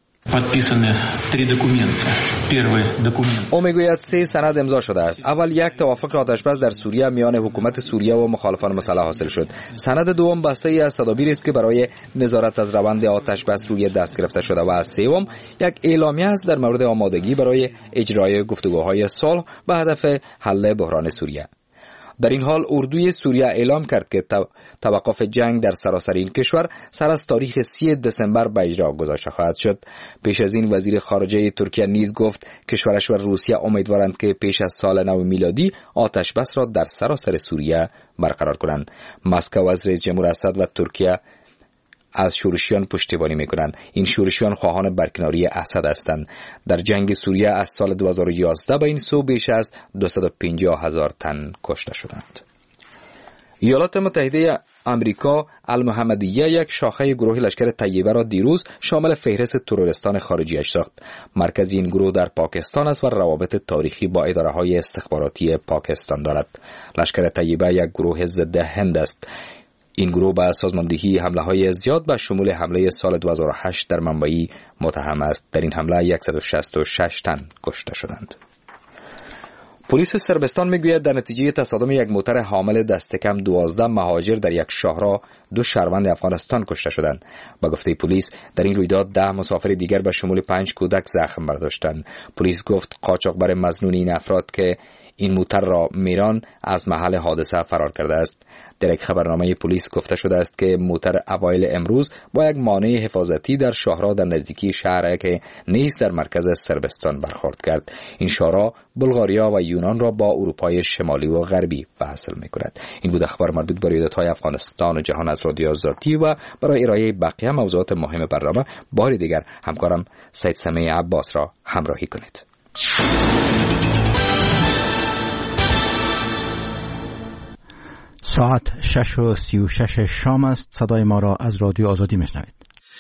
او میگوید سه سند امضا شده است. اول یک توافق آتش بس در سوریه میان حکومت سوریه و مخالفان مسلح حاصل شد. سند دوم بسته ای از تدابیری است که برای نظارت از روند آتش بس روی دست گرفته شده و سوم یک اعلامیه است در مورد آمادگی برای اجرای گفتگوهای صلح به هدف حل بحران سوریه. در این حال اردوی سوریه اعلام کرد که توقف جنگ در سراسر این کشور سر از تاریخ سی دسامبر به اجرا گذاشته خواهد شد. پیش از این وزیر خارجه ترکیه نیز گفت کشورش و روسیه امیدوارند که پیش از سال نو میلادی آتش بس را در سراسر سوریه برقرار کنند. مسکو از رئیس جمهور اسد و ترکیه از شورشیان پشتیبانی میکنند. این شورشیان خواهان برکناری اسد هستند. در جنگ سوریه از سال دو هزار و یازده به این سو بیش از دویست و پنجاه هزار تن کشته شدند. ایالات متحده آمریکا المحمدیه یک شاخه گروه لشکر طیبه را دیروز شامل فهرست تروریستان خارجیش ساخت. مرکز این گروه در پاکستان است و روابط تاریخی با اداره‌های استخباراتی پاکستان دارد. لشکر طیبه یک گروه ضد هند است. این گروه به سازماندهی حمله‌های زیاد به شمول حمله سال دو هزار و هشت در منبعی متهم است. در این حمله صد و شصت و شش تن کشته شدند. پلیس سربستان میگوید در نتیجه تصادم یک موتر حامل دست کم دوازده مهاجر در یک شاهراه دو شهروند افغانستان کشته شدند. با گفته پلیس در این رویداد ده مسافر دیگر به شمول پنج کودک زخم برداشتند. پلیس گفت قاچاقبر مظنون این افراد که این موتر را میران از محل حادثه فرار کرده است. در یک خبرنامه پلیس گفته شده است که موتر اوایل امروز با یک مانع حفاظتی در شاهراه در نزدیکی شهر که نیز در مرکز سربستان برخورد کرد. این شاهراه بلغاریا و یونان را با اروپای شمالی و غربی وصل می‌کند. این بود اخبار مربوط به رویدادهای افغانستان و جهان از رادیو آزادی و برای ارائه بقیه موضوعات مهم برنامه بار دیگر همکارم سید سمیع عباس را همراهی کنید. ساعت شش و سی و شش شام است. صدای ما را از رادیو آزادی میشنوید.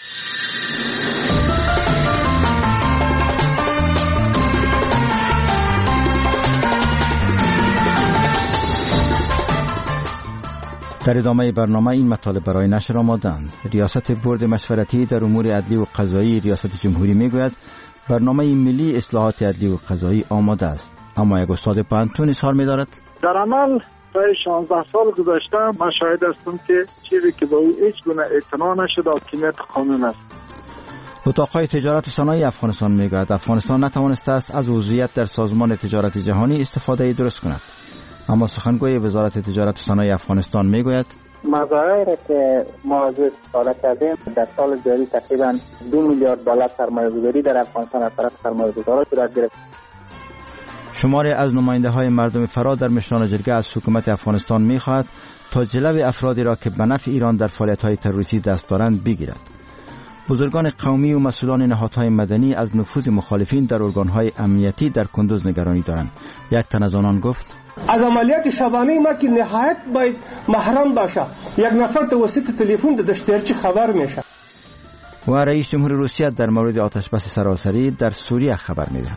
در ادامه برنامه این مطالب برای نشر آمادند. ریاست بورد مشورتی در امور عدلی و قضایی ریاست جمهوری میگوید برنامه ملی اصلاحات عدلی و قضایی آماده است، اما یک استاد پانتون اظهار می‌دارد در عمل برای شانزده سال گذشته من شاهد هستم که چیزی که به او هیچ گونه اعتنا نشده حاکمیت قانون است. اتاقهای تجارت صنایع افغانستان میگوید افغانستان نتوانسته است از عضویت در سازمان تجارت جهانی استفاده درست کند، اما سخنگوی وزارت تجارت صنایع افغانستان میگوید مظاهری که ما از استفاده کردیم در سال جاری تقریبا دو میلیارد دلار سرمایه‌گذاری در افغانستان از طرف سرمایه‌گذاران صورت گرفت. شماری از نماینده های مردم فرا در مشران جرگه از حکومت افغانستان میخواهد تا جلو افرادی را که به نفع ایران در فعالیت های تروریستی دست دارند بگیرد. بزرگان قومی و مسئولان نهادهای مدنی از نفوذ مخالفین در ارگانهای امنیتی در کندوز نگرانی دارند. یک تن از آنان گفت از عملیات شبانه ما که نهایت باید محرم باشه، یک نفر توسط تلفن د دشترچی خبر میشه. و رئیس جمهور روسیه در مورد آتش بس سراسری در سوریه خبر میدهد.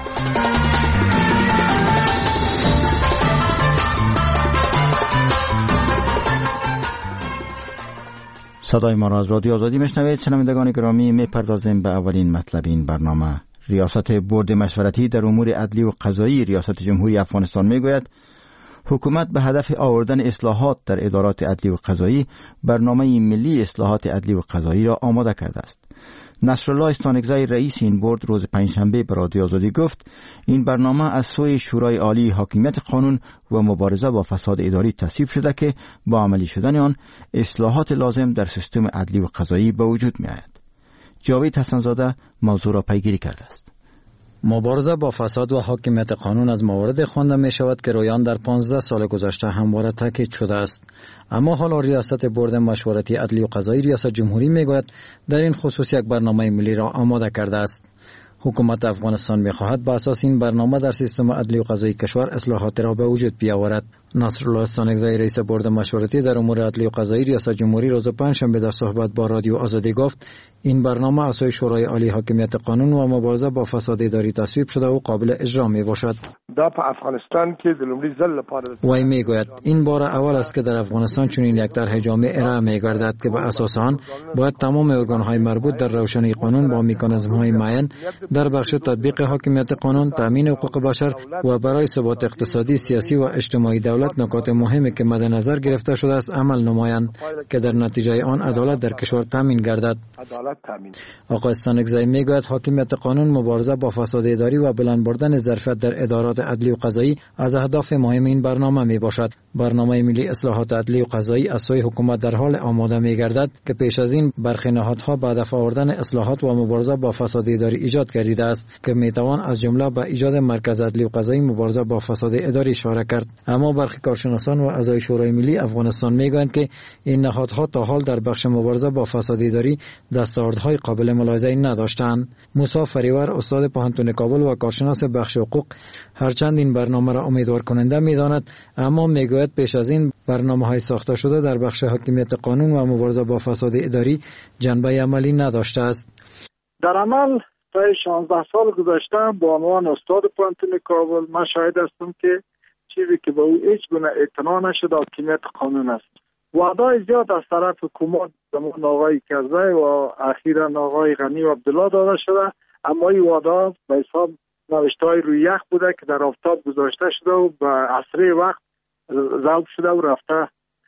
صدای ما را از رادیو آزادی میشنوید. شنوندگان گرامی، میپردازیم به اولین مطلب این برنامه. ریاست بورد مشورتی در امور عدلی و قضایی ریاست جمهوری افغانستان میگوید حکومت به هدف آوردن اصلاحات در ادارات عدلی و قضایی برنامه ملی اصلاحات عدلی و قضایی را آماده کرده است. نصرالله استانکزی رئیس این بورد روز پنجشنبه به رادیو آزادی گفت این برنامه از سوی شورای عالی حاکمیت قانون و مبارزه با فساد اداری تصویب شده که با عملی شدن آن اصلاحات لازم در سیستم عدلی و قضایی به وجود می آید. جاوید حسنزاده موضوع را پیگیری کرده است. مبارزه با فساد و حاکمیت قانون از موارد خوانده می شود که رویان در پانزده سال گذشته همواره تاکید شده است. اما حالا ریاست بورد مشورتی عدلی و قضایی ریاست جمهوری می گوید در این خصوص یک برنامه ملی را آماده کرده است. حکومت افغانستان می‌خواهد بر اساس این برنامه در سیستم عدلی و قضایی کشور اصلاحات را به وجود بیاورد. نصرالله استانکزی رئیس بورد مشورتی در امور عدلی و قضایی ریاست جمهوری روز پنجشنبه در صحبت با رادیو آزادی گفت این برنامه اساس شورای عالی حاکمیت قانون و مبارزه با فساد اداری تصویب شده و قابل اجرا میباشد. دا په افغانستان کې د لومړي ځل لپاره وای میگوید این بار اول است که در افغانستان چنین یک طرح جامع ارائه میگردد که به اساس آن باید تمام ارگان‌های مربوط در روشنی قانون با مکانیزم‌های معین در بخش تطبیق حاکمیت قانون، تامین حقوق بشر و برای ثبات اقتصادی، سیاسی و اجتماعی دولت نکات مهمی که مد نظر گرفته شده است عمل نمایند که در نتیجه آن عدالت در کشور تامین گردد. آقای استانکزی میگوید حاکمیت قانون، مبارزه با فساد اداری و بلند بردن ظرفیت در ادارات عدلی و قضایی از اهداف مهم این برنامه می باشد. برنامه ملی اصلاحات عدلی و قضایی از سوی حکومت در حال آماده می گردد که پیش از این برخی نهادها به هدف آوردن اصلاحات و مبارزه با فساد اداری ایجاد گردیده است که می توان از جمله به ایجاد مرکز عدلی و قضایی مبارزه با فساد اداری اشاره کرد. اما برخی کارشناسان و اعضای شورای ملی افغانستان میگویند که این نهادها تا حال در بخش مبارزه با فساد اداری دستاوردهای قابل ملاحظه نداشتند. موسی فریور استاد پوهنتون کابل و کارشناس بخش حقوق هرچند این برنامه را امیدوار کننده می‌داند اما میگوید پیش از این برنامه‌های ساخته شده در بخش حاکمیت قانون و مبارزه با فساد اداری جنبه عملی نداشته است. در عمل تا شانزده سال گذشته با عنوان استاد پوهنتون کابل من شاهد هستم که چیزی که به او هیچ گونه اعتنا نشده حاکمیت قانون است. وعده‌های زیاد از طرف حکومت زمان آقای کرزی و اخیراً آقای غنی و عبدالله داده شده، اما این وعده به حساب نوشته‌های روی یخ بوده که در آفتاب گذاشته شده و به اسرع وقت ذوب شده و رفته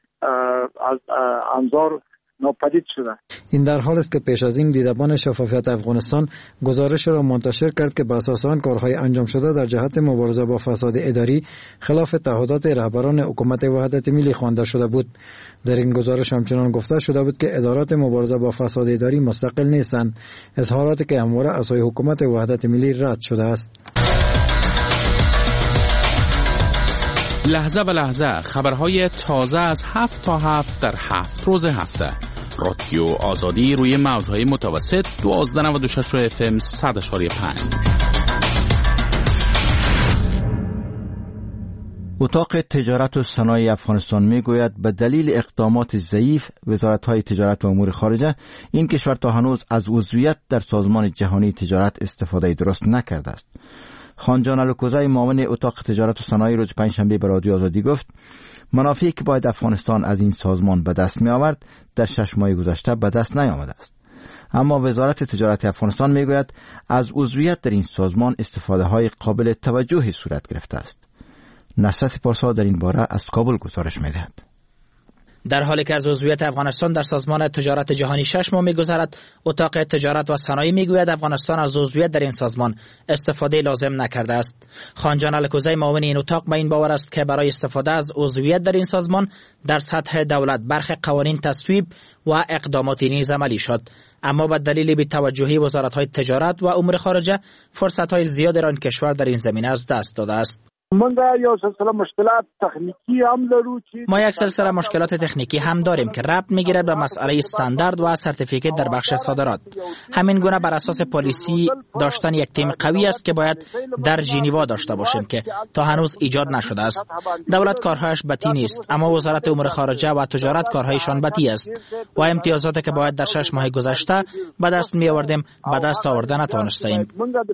از انظار ناپدید شده. این در حال است که پیش از این دیدبان شفافیت افغانستان گزارش را منتشر کرد که بر اساس آن کارهای انجام شده در جهت مبارزه با فساد اداری خلاف تعهدات رهبران حکومت وحدت ملی خوانده شده بود. در این گزارش همچنان گفته شده بود که ادارات مبارزه با فساد اداری مستقل نیستند، اظهاراتی که همواره از سوی حکومت وحدت ملی رد شده است. لحظه به لحظه خبرهای تازه از هفت تا هفت در هفت روز هفته. رادیو آزادی روی موجهای متوسط دوازده نود و شش اف ام صد اشاری پنج. اتاق تجارت و صنایع افغانستان میگوید به دلیل اقدامات ضعیف وزارت‌های تجارت و امور خارجه این کشور تا هنوز از عضویت در سازمان جهانی تجارت استفاده درست نکرده است. خانجان الکوزی معاون اتاق تجارت و صنایع روز پنجشنبه به رادیو آزادی گفت منافعی که باید افغانستان از این سازمان به دست می آورد در شش ماه گذشته به دست نیامده است. اما وزارت تجارت افغانستان میگوید از عضویت در این سازمان استفاده های قابل توجهی صورت گرفته است. نصرت پارسا در این باره از کابل گزارش می‌دهد. در حالی که از عضویت افغانستان در سازمان تجارت جهانی شش ماه می‌گذرد، اتاق تجارت و صنایع می‌گوید افغانستان از عضویت در این سازمان استفاده لازم نکرده است. خانجان الکوزی معاون این اتاق به این باور است که برای استفاده از عضویت در این سازمان در سطح دولت برخی قوانین تصویب و اقداماتی نیز عملی شد، اما به دلیل بی‌توجهی وزارت‌های تجارت و امور خارجه فرصت‌های زیادی را این کشور در این زمینه از دست داده است. ما یک سلسله مشکلات تکنیکی هم داریم که ربط میگیره به مسئله استاندارد و سرتیفیکیت در بخش صادرات. همین گونه بر اساس پالیسی داشتن یک تیم قوی است که باید در ژنو داشته باشیم که تا هنوز ایجاد نشده است. دولت کارهایش بتی نیست، اما وزارت امور خارجه و تجارت کارهایشان بتی است و امتیازاتی که باید در شش ماه گذشته به دست می آوردیم به دست آورده نتوانستیم.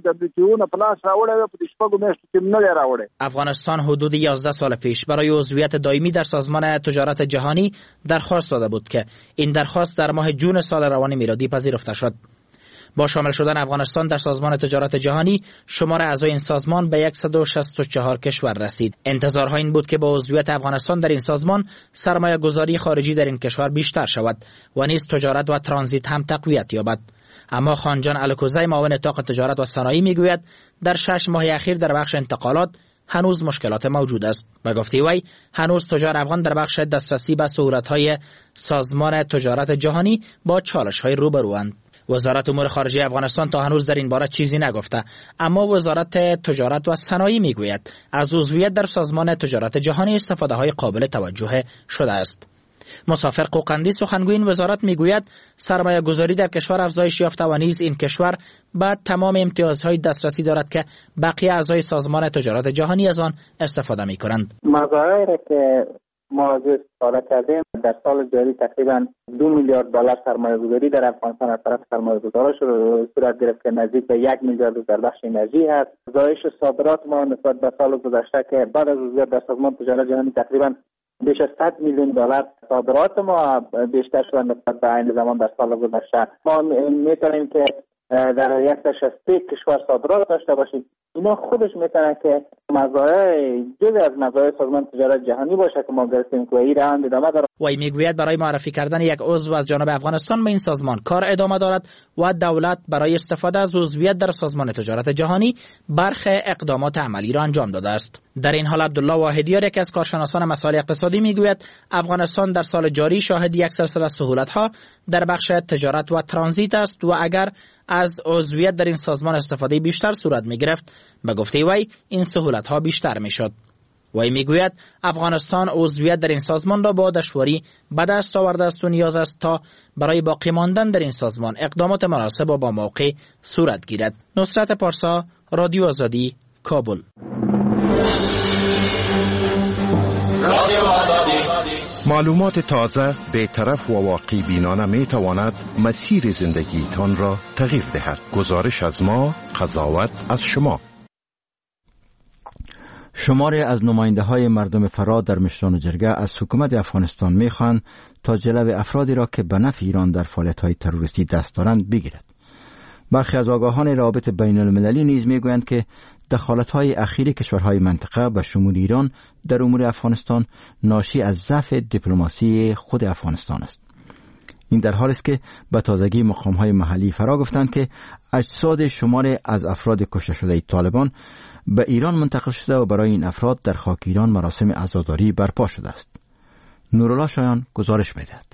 افغانستان حدود یازده سال پیش برای عضویت دائمی در سازمان تجارت جهانی درخواست داده بود که این درخواست در ماه جون سال روان میلادی پذیرفته شد. با شامل شدن افغانستان در سازمان تجارت جهانی، شمار اعضای این سازمان به صد و شصت و چهار کشور رسید. انتظارها این بود که با عضویت افغانستان در این سازمان سرمایه گذاری خارجی در این کشور بیشتر شود و نیز تجارت و ترانزیت هم تقویت یابد. اما خانجان الکوزی معاون اتاق تجارت و صنایع میگوید در شش ماه اخیر در بخش انتقالات هنوز مشکلات موجود است. به گفته وی هنوز تجار افغان در بخش دسترسی به سهولت‌های سازمان تجارت جهانی با چالش‌های روبروند. وزارت امور خارجه افغانستان تا هنوز در این باره چیزی نگفته، اما وزارت تجارت و صنایع میگوید از عضویت در سازمان تجارت جهانی استفاده‌های قابل توجه شده است. مسافر قوقندی سخنگوی این وزارت میگوید سرمایه گذاری در کشور افزایش یافته و نیز این کشور به تمام امتیازهای دسترسی دارد که بقیه اعضای سازمان تجارت جهانی از آن استفاده می کنند. مزایایی را که ما از استفاده کردیم در سال جاری تقریبا دو میلیارد دلار سرمایه گذاری در افغانستان از طرف سرمایه گذاران صورت گرفت که نزدیک به یک میلیارد در بخش انرژی هست. افزایش صادرات ما نسبت به سال گذشته که بعد از عضویت در سازمان تجارت جهانی تقریبا بیش از صد میلیون دلار صادرات ما بیشتر شد نسبت به این زمان در سال گذشته. ما میتونیم که در یک تا شصت کشور صادرات داشته باشیم. اینا خودش میتونه که مزایای جزء از مزایای سازمان تجارت جهانی باشه که ما گرفتیم که ایران ادامه داره. وی میگوید برای معرفی کردن یک عضو از جانب افغانستان به این سازمان کار ادامه دارد و دولت برای استفاده از عضویت در سازمان تجارت جهانی برخی اقدامات عملی را انجام داده است. در این حال عبدالله واحدیار یکی از کارشناسان مسائل اقتصادی میگوید افغانستان در سال جاری شاهد یک سلسله سهولت‌ها در بخش تجارت و ترانزیت است و اگر از عضویت در این سازمان استفاده بیشتر صورت می‌گرفت به گفته وی این سهولت‌ها بیشتر می‌شد. وی میگوید افغانستان عضویت در این سازمان را با دشواری به دست آورده است و نیاز است تا برای باقی ماندن در این سازمان اقدامات مناسب و با موقع صورت گیرد. نصرت پارسا، رادیو آزادی، کابل. رادیو آزادی. معلومات تازه، بی‌طرف و واقعی بینانه می تواند مسیر زندگیتان را تغییر دهد. گزارش از ما، قضاوت از شما. شماری از نماینده های مردم فرا در مشران جرگه از حکومت افغانستان می خوان تا جلو افرادی را که به نفع ایران در فعالیت های تروریستی دست دارند بگیرد. برخی از آگاهان روابط بین المللی نیز می گویند که دخالت های اخیر کشورهای منطقه به شمول ایران در امور افغانستان ناشی از ضعف دیپلماسی خود افغانستان است. این در حالی است که به تازگی مقام های محلی فرا گفتند که اجساد شماری از افراد کشته شده طالبان به ایران منتقل شده و برای این افراد در خاک ایران مراسم عزاداری برپا شده است. نورالله شایان گزارش می‌دهد.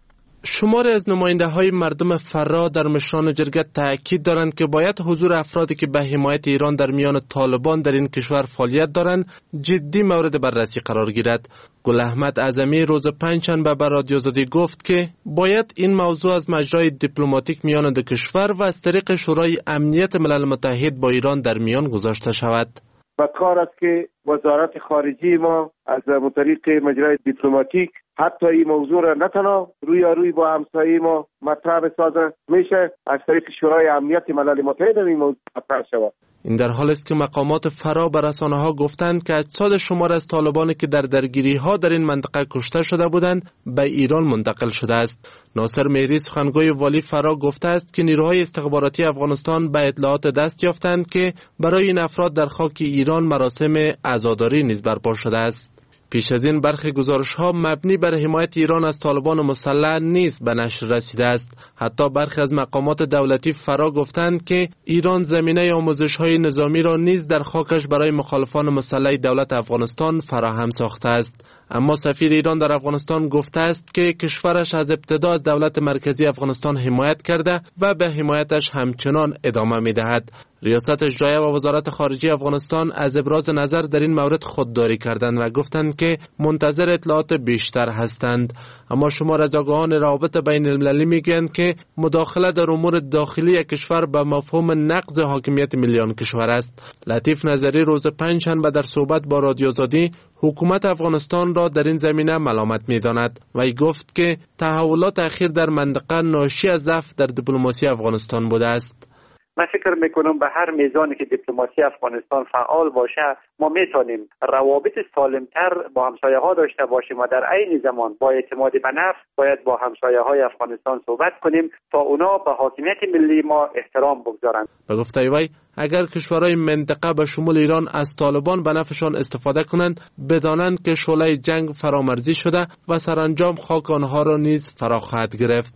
شماری از نماینده های مردم فرا در مشران جرگه تاکید دارند که باید حضور افرادی که به حمایت ایران در میان طالبان در این کشور فعالیت دارند جدی مورد بررسی قرار گیرد. گل احمد اعظمی روز پنجشنبه به رادیو آزادی گفت که باید این موضوع از مجرای دیپلماتیک میان دو کشور و از طریق شورای امنیت ملل متحد با ایران در میان گذاشته شود. و کار است که وزارت خارجه ما از طریق مجرای دیپلماتیک حتی این موضوع را نه تنها روی روی با همسایه ما مطرح بسازه، میشه از طریق شورای امنیت ملل متحد این موضوع مطرح شود. این در حالی است که مقامات فرا به رسانه‌ها گفتند که اجساد شمار از طالبانی که در درگیری‌ها در این منطقه کشته شده بودند به ایران منتقل شده است. ناصر مهری سخنگوی والی فرا گفته است که نیروهای استخباراتی افغانستان به اطلاعات دست یافتند که برای این افراد در خاک ایران مراسم عزاداری نیز برپا شده است. پیش از این برخی گزارش‌ها مبنی بر حمایت ایران از طالبان مسلح نیز به نشر رسیده است. حتی برخی از مقامات دولتی فرا گفتند که ایران زمینه آموزش‌های نظامی را نیز در خاکش برای مخالفان مسلح دولت افغانستان فراهم ساخته است. اما سفیر ایران در افغانستان گفته است که کشورش از ابتدا از دولت مرکزی افغانستان حمایت کرده و به حمایتش همچنان ادامه می‌دهد. ریاست اجرایه و وزارت خارجه افغانستان از ابراز نظر در این مورد خودداری کردند و گفتند که منتظر اطلاعات بیشتر هستند. اما شمار از آگاهان روابط بین المللی میگویند که مداخله در امور داخلی یک کشور به مفهوم نقض حاکمیت ملی کشور است. لطیف نظری روز پنجشنبه در صحبت با رادیو آزادی حکومت افغانستان را در این زمینه ملامت می‌داند و ای گفت که تحولات اخیر در منطقه ناشی از ضعف در دیپلماسی افغانستان بوده است. من فکر میکنم به هر میزانی که دیپلماسی افغانستان فعال باشه ما میتونیم روابط سالمتر با همسایه ها داشته باشیم و در عین زمان با اعتماد به نفس باید با همسایه های افغانستان صحبت کنیم تا اونا به حاکمیت ملی ما احترام بگذارند. به گفته وی اگر کشورهای منطقه به شمول ایران از طالبان به نفعشان استفاده کنند بدانند که شعله جنگ فرامرزی شده و سرانجام خاک آنها را نیز فرا خواهد گرفت.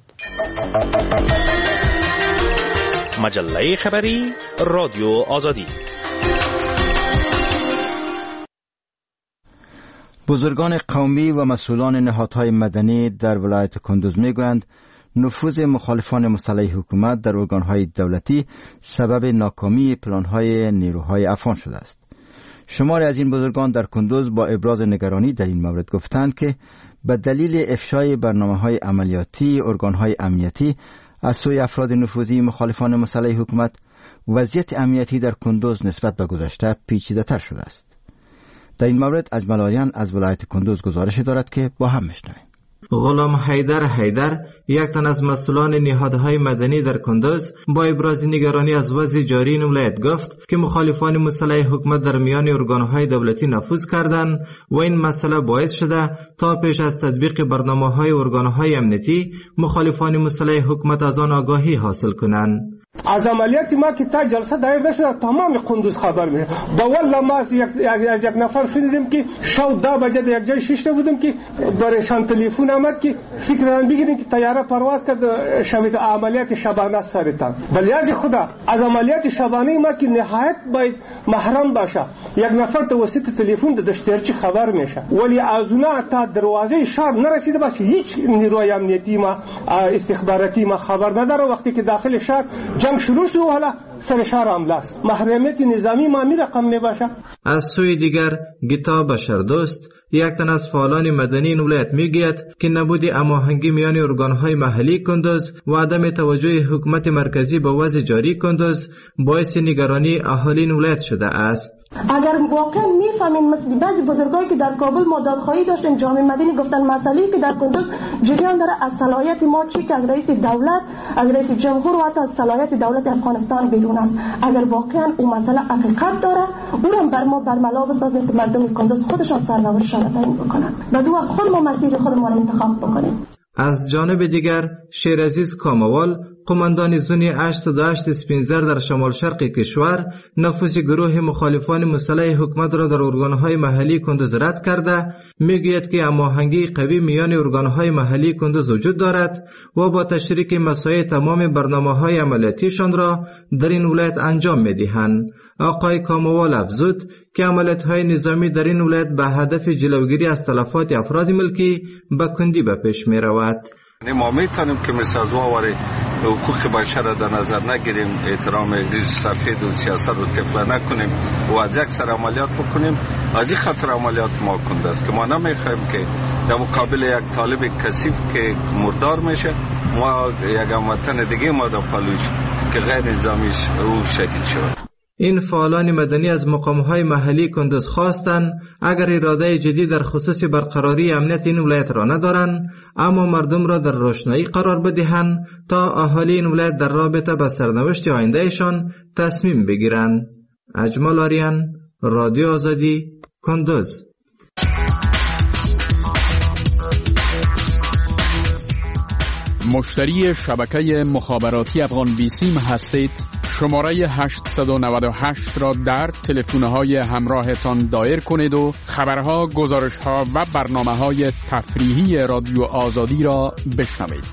مجله خبری رادیو آزادی. بزرگان قومی و مسئولان نهادهای مدنی در ولایت کندوز میگویند نفوذ مخالفان مسلح حکومت در ارگانهای دولتی سبب ناکامی پلانهای نیروهای افغان شده است. شماری از این بزرگان در کندوز با ابراز نگرانی در این مورد گفتند که به دلیل افشای برنامه‌های عملیاتی ارگان‌های امنیتی از سوی افراد نفوذی مخالفان مسلح حکومت، وضعیت امنیتی در کندوز نسبت به گذشته پیچیده‌تر شده است. در این مورد اجمل آریان از ولایت کندوز گزارش دارد که با هم میشنویم. غلام حیدر حیدر، یک تن از مسئولان نهادهای مدنی در کندوز، با ابراز نگرانی از وضع جاری این ولایت گفت که مخالفان مسلح حکومت در میان ارگانهای دولتی نفوذ کردند و این مسئله باعث شده تا پیش از تطبیق برنامه‌های ارگانهای امنیتی مخالفان مسلح حکومت از آن آگاهی حاصل کنند. از عملیات ما که تا جلسه دایر نشد تمام کندوز خبر میشه. با والله ما از یک از یک نفر شنیدیم که شب دو بجه در یک جای شیشته بودیم که برایشان تلفن آمد که فکران بگیریم که طیاره پرواز کرد شبیه عملیات شبانه سرتان. ولی از خدا از عملیات شبانه ما که نهایت باید محرم باشه. یک نفر توسط تلفن د دشترچی خبر میشه. ولی از اونها تا دروازه شهر نرسیده باشه هیچ نیروی امنیتی ما استخباراتی ما خبر نداره. وقتی که داخل شهر جنگ شروع شد و حالا سر شهر حمله است. محرمیت نظامی ما می رقم می باشه. از سوی دیگر گیتا بشردوست، یک تن از فعالان مدنی این ولایت میگوید که نبود هماهنگی میان ارگانهای محلی کندوز و عدم توجه حکومت مرکزی به وضع جاری کندوز باعث نگرانی اهالی این ولایت شده است. اگر واقعا میفهمین مثل بعضی بزرگایی که در کابل ما دادخواهی داشتن جامعه مدنی گفتن مسئله‌ای که در کندوز جریان داره از صلاحیت ما چی که از رئیس دولت، از رئیس جمهور و حتی از صلاحیت دولت افغانستان بدون است. اگر واقعا اون مسئله حقیقت داره اون هم بر ما برملا بسازیم که مردم کندوز خودشان سرنوشت را تعیین بکنن. بعد او خود ما مسیر خود ما را انتخاب بکنیم. از جانب دیگر شیرعزیز کاموال، قماندان زونی هشتصد و هشت اسپینزر در شمال شرق کشور، نفوذ گروه مخالفان مسلح حکومت را در ارگانهای محلی کندوز رد کرده، میگوید که هماهنگی قوی میان ارگانهای محلی کندوز وجود دارد و با تشریک مساعی تمام برنامه‌های عملیاتیشان را در این ولایت انجام میدهند. آقای کاموال افزود که عملیات‌های نظامی در این ولایت به هدف جلوگیری از تلفات افراد ملکی به کندی به پیش می‌رود. ما میتونیم که مثل از واره حقوق بشر را در نظر نگیریم، احترام ریز سفید و سیاست رو طفله نکنیم و از یک سر عملیات بکنیم. از این خاطر عملیات ما کنده است که ما نمیخوایم که در مقابل یک طالب کثیف که مردار میشه ما یک هموطن دیگه ما در پلوش که غیر نظامیش او شهید شود. این فعالان مدنی از مقامهای محلی کندوز خواستند اگر اراده جدی در خصوص برقراری امنیت این ولایت را ندارند اما مردم را در روشنایی قرار بدهند تا اهالی این ولایت در رابطه با سرنوشت آیندهشان تصمیم بگیرند. اجمل آریان، رادیو آزادی، کندوز. مشتری شبکه مخابراتی افغان بیسیم هستید؟ شماره هشت نه هشت را در تلفن‌های همراهتان دایر کنید و خبرها، گزارش‌ها و برنامه‌های تفریحی رادیو آزادی را بشنوید.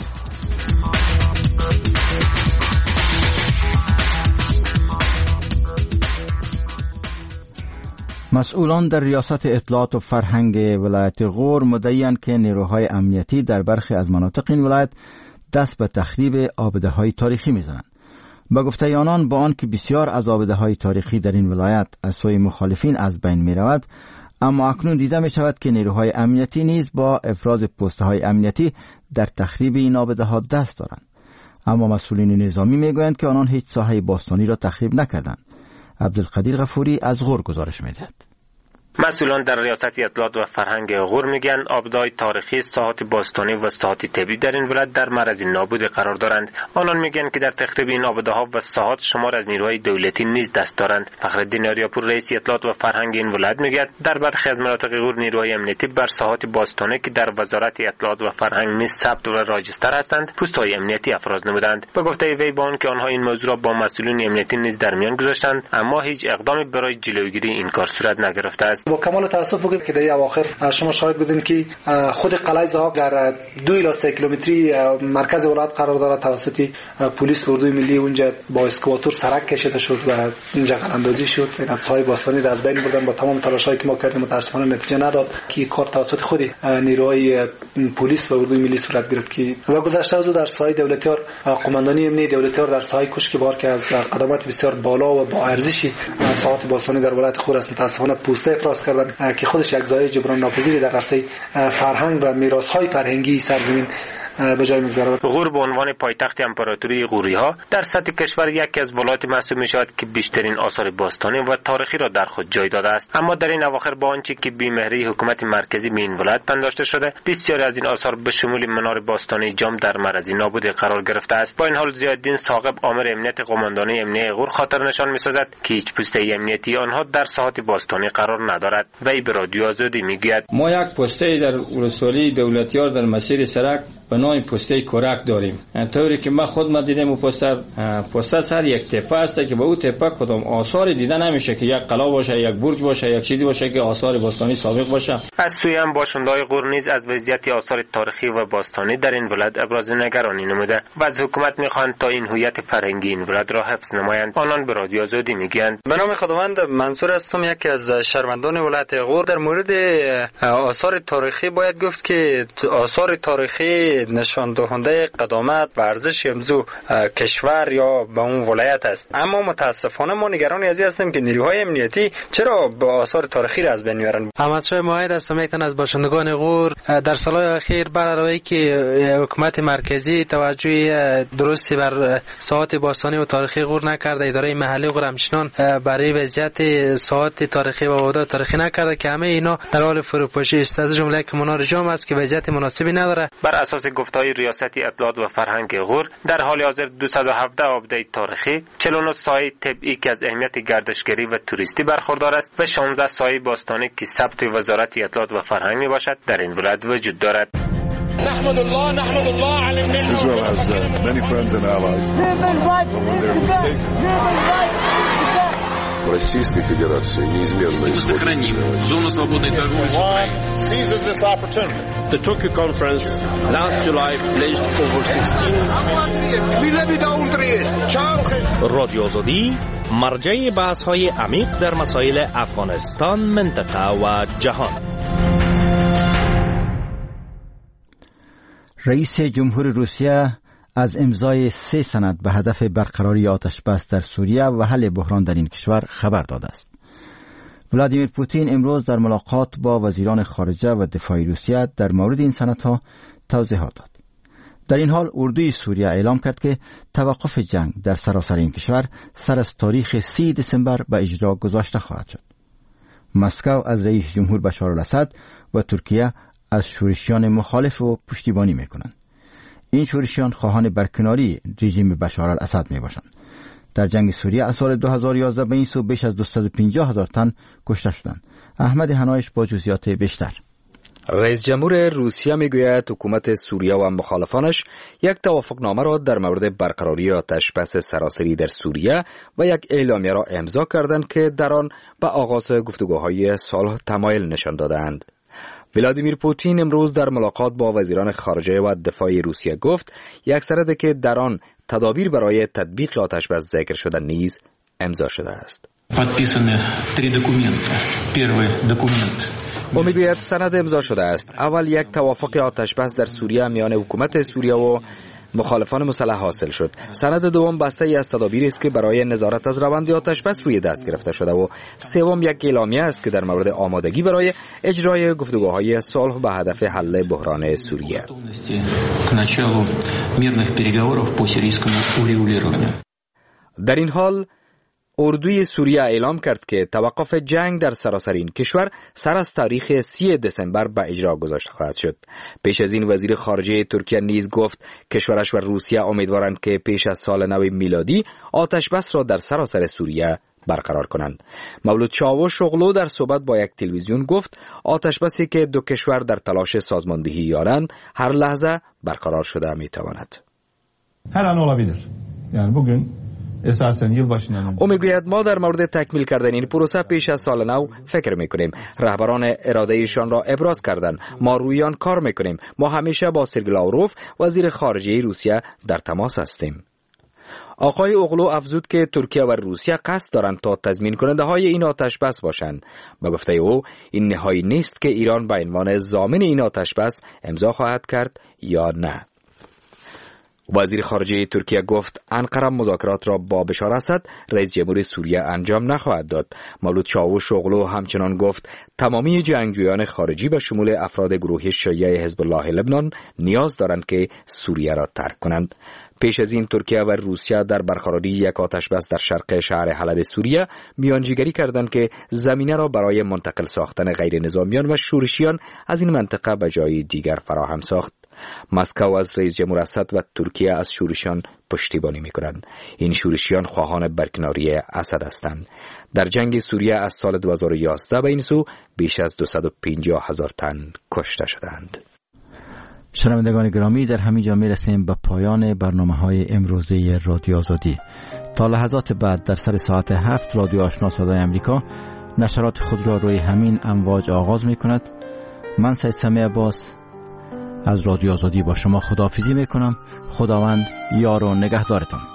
مسئولان در ریاست اطلاعات و فرهنگ ولایت غور مدعی‌اند که نیروهای امنیتی در برخی از مناطق این ولایت دست به تخریب آبده‌های تاریخی می‌زنند. با گفته آنان با آن که بسیار از آبده‌های تاریخی در این ولایت از سوی مخالفین از بین می‌رود، اما اکنون دیده می‌شود که نیروهای امنیتی نیز با افراز پست‌های امنیتی در تخریب این آبده‌ها دست دارند. اما مسئولین نظامی می‌گویند که آنان هیچ ساحه باستانی را تخریب نکردند. عبدالقدیر غفوری از غور گزارش می‌دهد. مسئولان در ریاست اطلاعات و فرهنگ غور میگن آبدهای تاریخی، ساحات باستانی و ساحات طبیعی در این ولایت در معرض نابودی قرار دارند. آنان میگن که در تخریب این آبدها و ساحات شمار از نیروهای دولتی نیز دست دارند. فخرالدین آریاپور رئیس اطلاعات و فرهنگ این ولایت میگه در برخی از مناطق غور نیروهای امنیتی بر ساحات باستانی که در وزارت اطلاعات و فرهنگ نیز ثبت و راجستر هستند پست‌های امنیتی افراز نمودند. به گفته وی با آنکه آنها این موضوع را با مسئولین امنیتی نیز در میان گذاشتند اما هیچ اقدامی برای جلوگیری این کار صورت نگرفته است. با کمال تاسف بگم که در اواخر شما شاهد بودین که خود قلعه زاق در دو الی سه کیلومتری مرکز ولایت قرار دارد. توسط پلیس اردوی ملی اونجا با اسکواتور سرک کشیده شد و اینجا قلم‌دازی شد. افسای باستانی را از بین بردن. با تمام تلاشایی که ما کردیم متاسفانه نتیجه نداد که کار توسط خود نیروهای پلیس و اردوی ملی صورت گرفت که و گذشته از در سایه دولتیار قماندانی امنیتی دولتیار در سایه کشکبار که از قدمات بسیار بالا و با ارزشی ساحات باستانی در ولایت خور است متاسفانه پوسته افراز ابراز کردن که خودش یک ضایعه جبران ناپذیری در عرصه فرهنگ و میراث‌های فرهنگی سرزمین به جای می‌گذارد. غور به عنوان پایتخت امپراتوری غوری‌ها در سطح کشور یکی از ولایات محسوب می‌شود که بیشترین آثار باستانی و تاریخی را در خود جای داده است. اما در این اواخر با آنچه که بی‌مهری حکومت مرکزی به این ولایت پنداشته شده، بسیاری از این آثار به شمول منار باستانی جام در معرض نابودی قرار گرفته است. با این حال ضیاءالدین ثاقب آمر امنیت قماندانی امنیه غور خاطر نشان می‌سازد که هیچ پوسته امنیتی آنها در ساحات باستانی قرار ندارد. وی به رادیو آزادی می‌گوید: ما یک پوسته در ولسوالی دولتیار در مسیر سرک به نام پوسته کورک داریم. طوری که من خود ما دیدم اون پوسته پوسته سر یک تپه است که به اون تپه کدام آثاری دیده نمیشه که یک قلا باشه، یک برج باشه، یک چیزی باشه که آثار باستانی سابق باشه. از سوی هم باشنده‌های غور نیز از وضعیت آثار تاریخی و باستانی در این ولایت ابراز نگرانی نموده و از حکومت می‌خواهند تا این هویت فرهنگی این ولایت را حفظ نمایند. آنان به رادیو آزادی میگویند: به نام خداوند منصور هستم، یکی از شهروندان ولایت غور. در مورد آثار تاریخی باید گفت که آثار تاریخی نشان دهنده قدامت و ارزش امضو کشور یا به اون ولایت است. اما متاسفانه ما نگران از این هستیم که نیروهای امنیتی چرا به آثار تاریخی را از بین میبرند. احمد شاه ماهد هستم، یک تن از باشندگان غور. در سالهای اخیر برای که حکومت مرکزی توجه درستی بر ساحات باستانی و تاریخی غور نکرده، اداره محلی غور همچنان برای وضعیت ساحات تاریخی و آبادات تاریخی نکرده که همه اینا در حال فروپاشی است. از جمله که منار جام است که وضعیت مناسبی نداره. بر اساس گفته‌های ریاست اطلاعات و فرهنگ غور در حال حاضر دویست و هفده آبده تاریخی، چهل و نه سایه طبیعی که از اهمیت گردشگری و توریستی برخوردار است و شانزده سایه باستانی که ثبت وزارت اطلاعات و فرهنگ میباشد در این ولایت وجود دارد. نحمد الله نحمد الله على النعمة. Israel has uh, many friends and allies. When they're mistaken. Российской Федерации неизменно исходит. Зону свободной торговли с Украиной. Seizes this opportunity. The Tokyo conference last July pledged over sixteen. رادیو آزادی مرجع بحث‌های عمیق در مسائل افغانستان، منطقه و جهان. رئیس جمهور روسیه از امضای سه سند به هدف برقراری آتش بس در سوریه و حل بحران در این کشور خبر داده است. ولادیمیر پوتین امروز در ملاقات با وزیران خارجه و دفاع روسیه در مورد این سندها توضیحات داد. در این حال اردوی سوریه اعلام کرد که توقف جنگ در سراسر این کشور سر از تاریخ سی دسامبر به اجرا گذاشته خواهد شد. مسکو از رئیس جمهور بشار الاسد و ترکیه از شورشیان مخالف و پشتیبانی میکنند. این شورشیان خواهان برکناری رژیم بشار الاسد می باشند. در جنگ سوریه از سال دو هزار و یازده به این سو بیش از دویست و پنجاه هزار تن کشته شدند. احمد هنایش با جزئیات بیشتر. رئیس جمهور روسیه میگوید حکومت سوریه و مخالفانش یک توافقنامه را در مورد برقراری آتش بس سراسری در سوریه و یک اعلامیه را امضا کردند که در آن به آغاز گفتگوهای صلح تمایل نشان دادند. ولادیمیر پوتین امروز در ملاقات با وزیران خارجه و دفاع روسیه گفت یک سند که در آن تدابیر برای تطبیق آتش بس ذکر شده نیز امضا شده است. او میگوید سند امضا شده است. اول یک توافق آتش بس در سوریه میان حکومت سوریه و مخالفان مسلح حاصل شد. سند دوم بسته ای از تدابیری است که برای نظارت از روند آتش بس روی دست گرفته شده و سوم یک اعلامیه است که در مورد آمادگی برای اجرای گفتگوهای صلح به هدف حل بحران سوریه. در این حال اردوی سوریه اعلام کرد که توقف جنگ در سراسر این کشور سر از تاریخ سی دسامبر به اجرا گذاشته خواهد شد. پیش از این وزیر خارجه ترکیه نیز گفت کشورش و روسیه امیدوارند که پیش از سال نو میلادی آتش بس را در سراسر سوریه برقرار کنند. مولود چاوش اغلو در صحبت با یک تلویزیون گفت آتش بسی که دو کشور در تلاش سازماندهی یارند هر لحظه برقرار شده میتواند. هر آن olabilir. Yani bugün او میگوید ما در مورد تکمیل کردن این پروسه پیش از سال نو فکر میکنیم. رهبران اراده ایشان را ابراز کردند. ما روی آن کار میکنیم. ما همیشه با سرگئی لاوروف وزیر خارجه روسیه در تماس هستیم. آقای اغلو افزود که ترکیه و روسیه قصد دارند تا تضمین کننده های این آتش بس باشند. به گفته او این نهایی نیست که ایران به عنوان ضامن این آتش بس امضا خواهد کرد یا نه. وزیر خارجه ترکیه گفت انقره مذاکرات را با بشار اسد رئیس جمهور سوریه انجام نخواهد داد. مولود چاوش اوغلو همچنان گفت تمامی جنگجویان خارجی به شمول افراد گروه شیعه حزب الله لبنان نیاز دارند که سوریه را ترک کنند. پیش از این ترکیه و روسیه در برقراری یک آتش بس در شرق شهر حلب سوریه میانجیگری کردند که زمینه را برای منتقل ساختن غیر نظامیان و شورشیان از این منطقه به جای دیگر فراهم ساخت. مسکو از رئیس جمهور اسد و ترکیه از شورشیان پشتیبانی می‌کنند. این شورشیان خواهان برکناری اسد هستند. در جنگ سوریه از سال دو هزار و یازده به این سو بیش از دویست و پنجاه هزار تن کشته شدند. شنوندگان گرامی، در همین جا میرسیم به پایان برنامه‌های امروزه رادیو آزادی. تا لحظات بعد در سر ساعت هفت رادیو آشنا صدای امریکا نشرات خود را روی همین امواج آغاز می‌کند. من سید سمیع عباس از رادیو آزادی با شما خداحافظی می‌کنم. خداوند یار و نگهدارتان.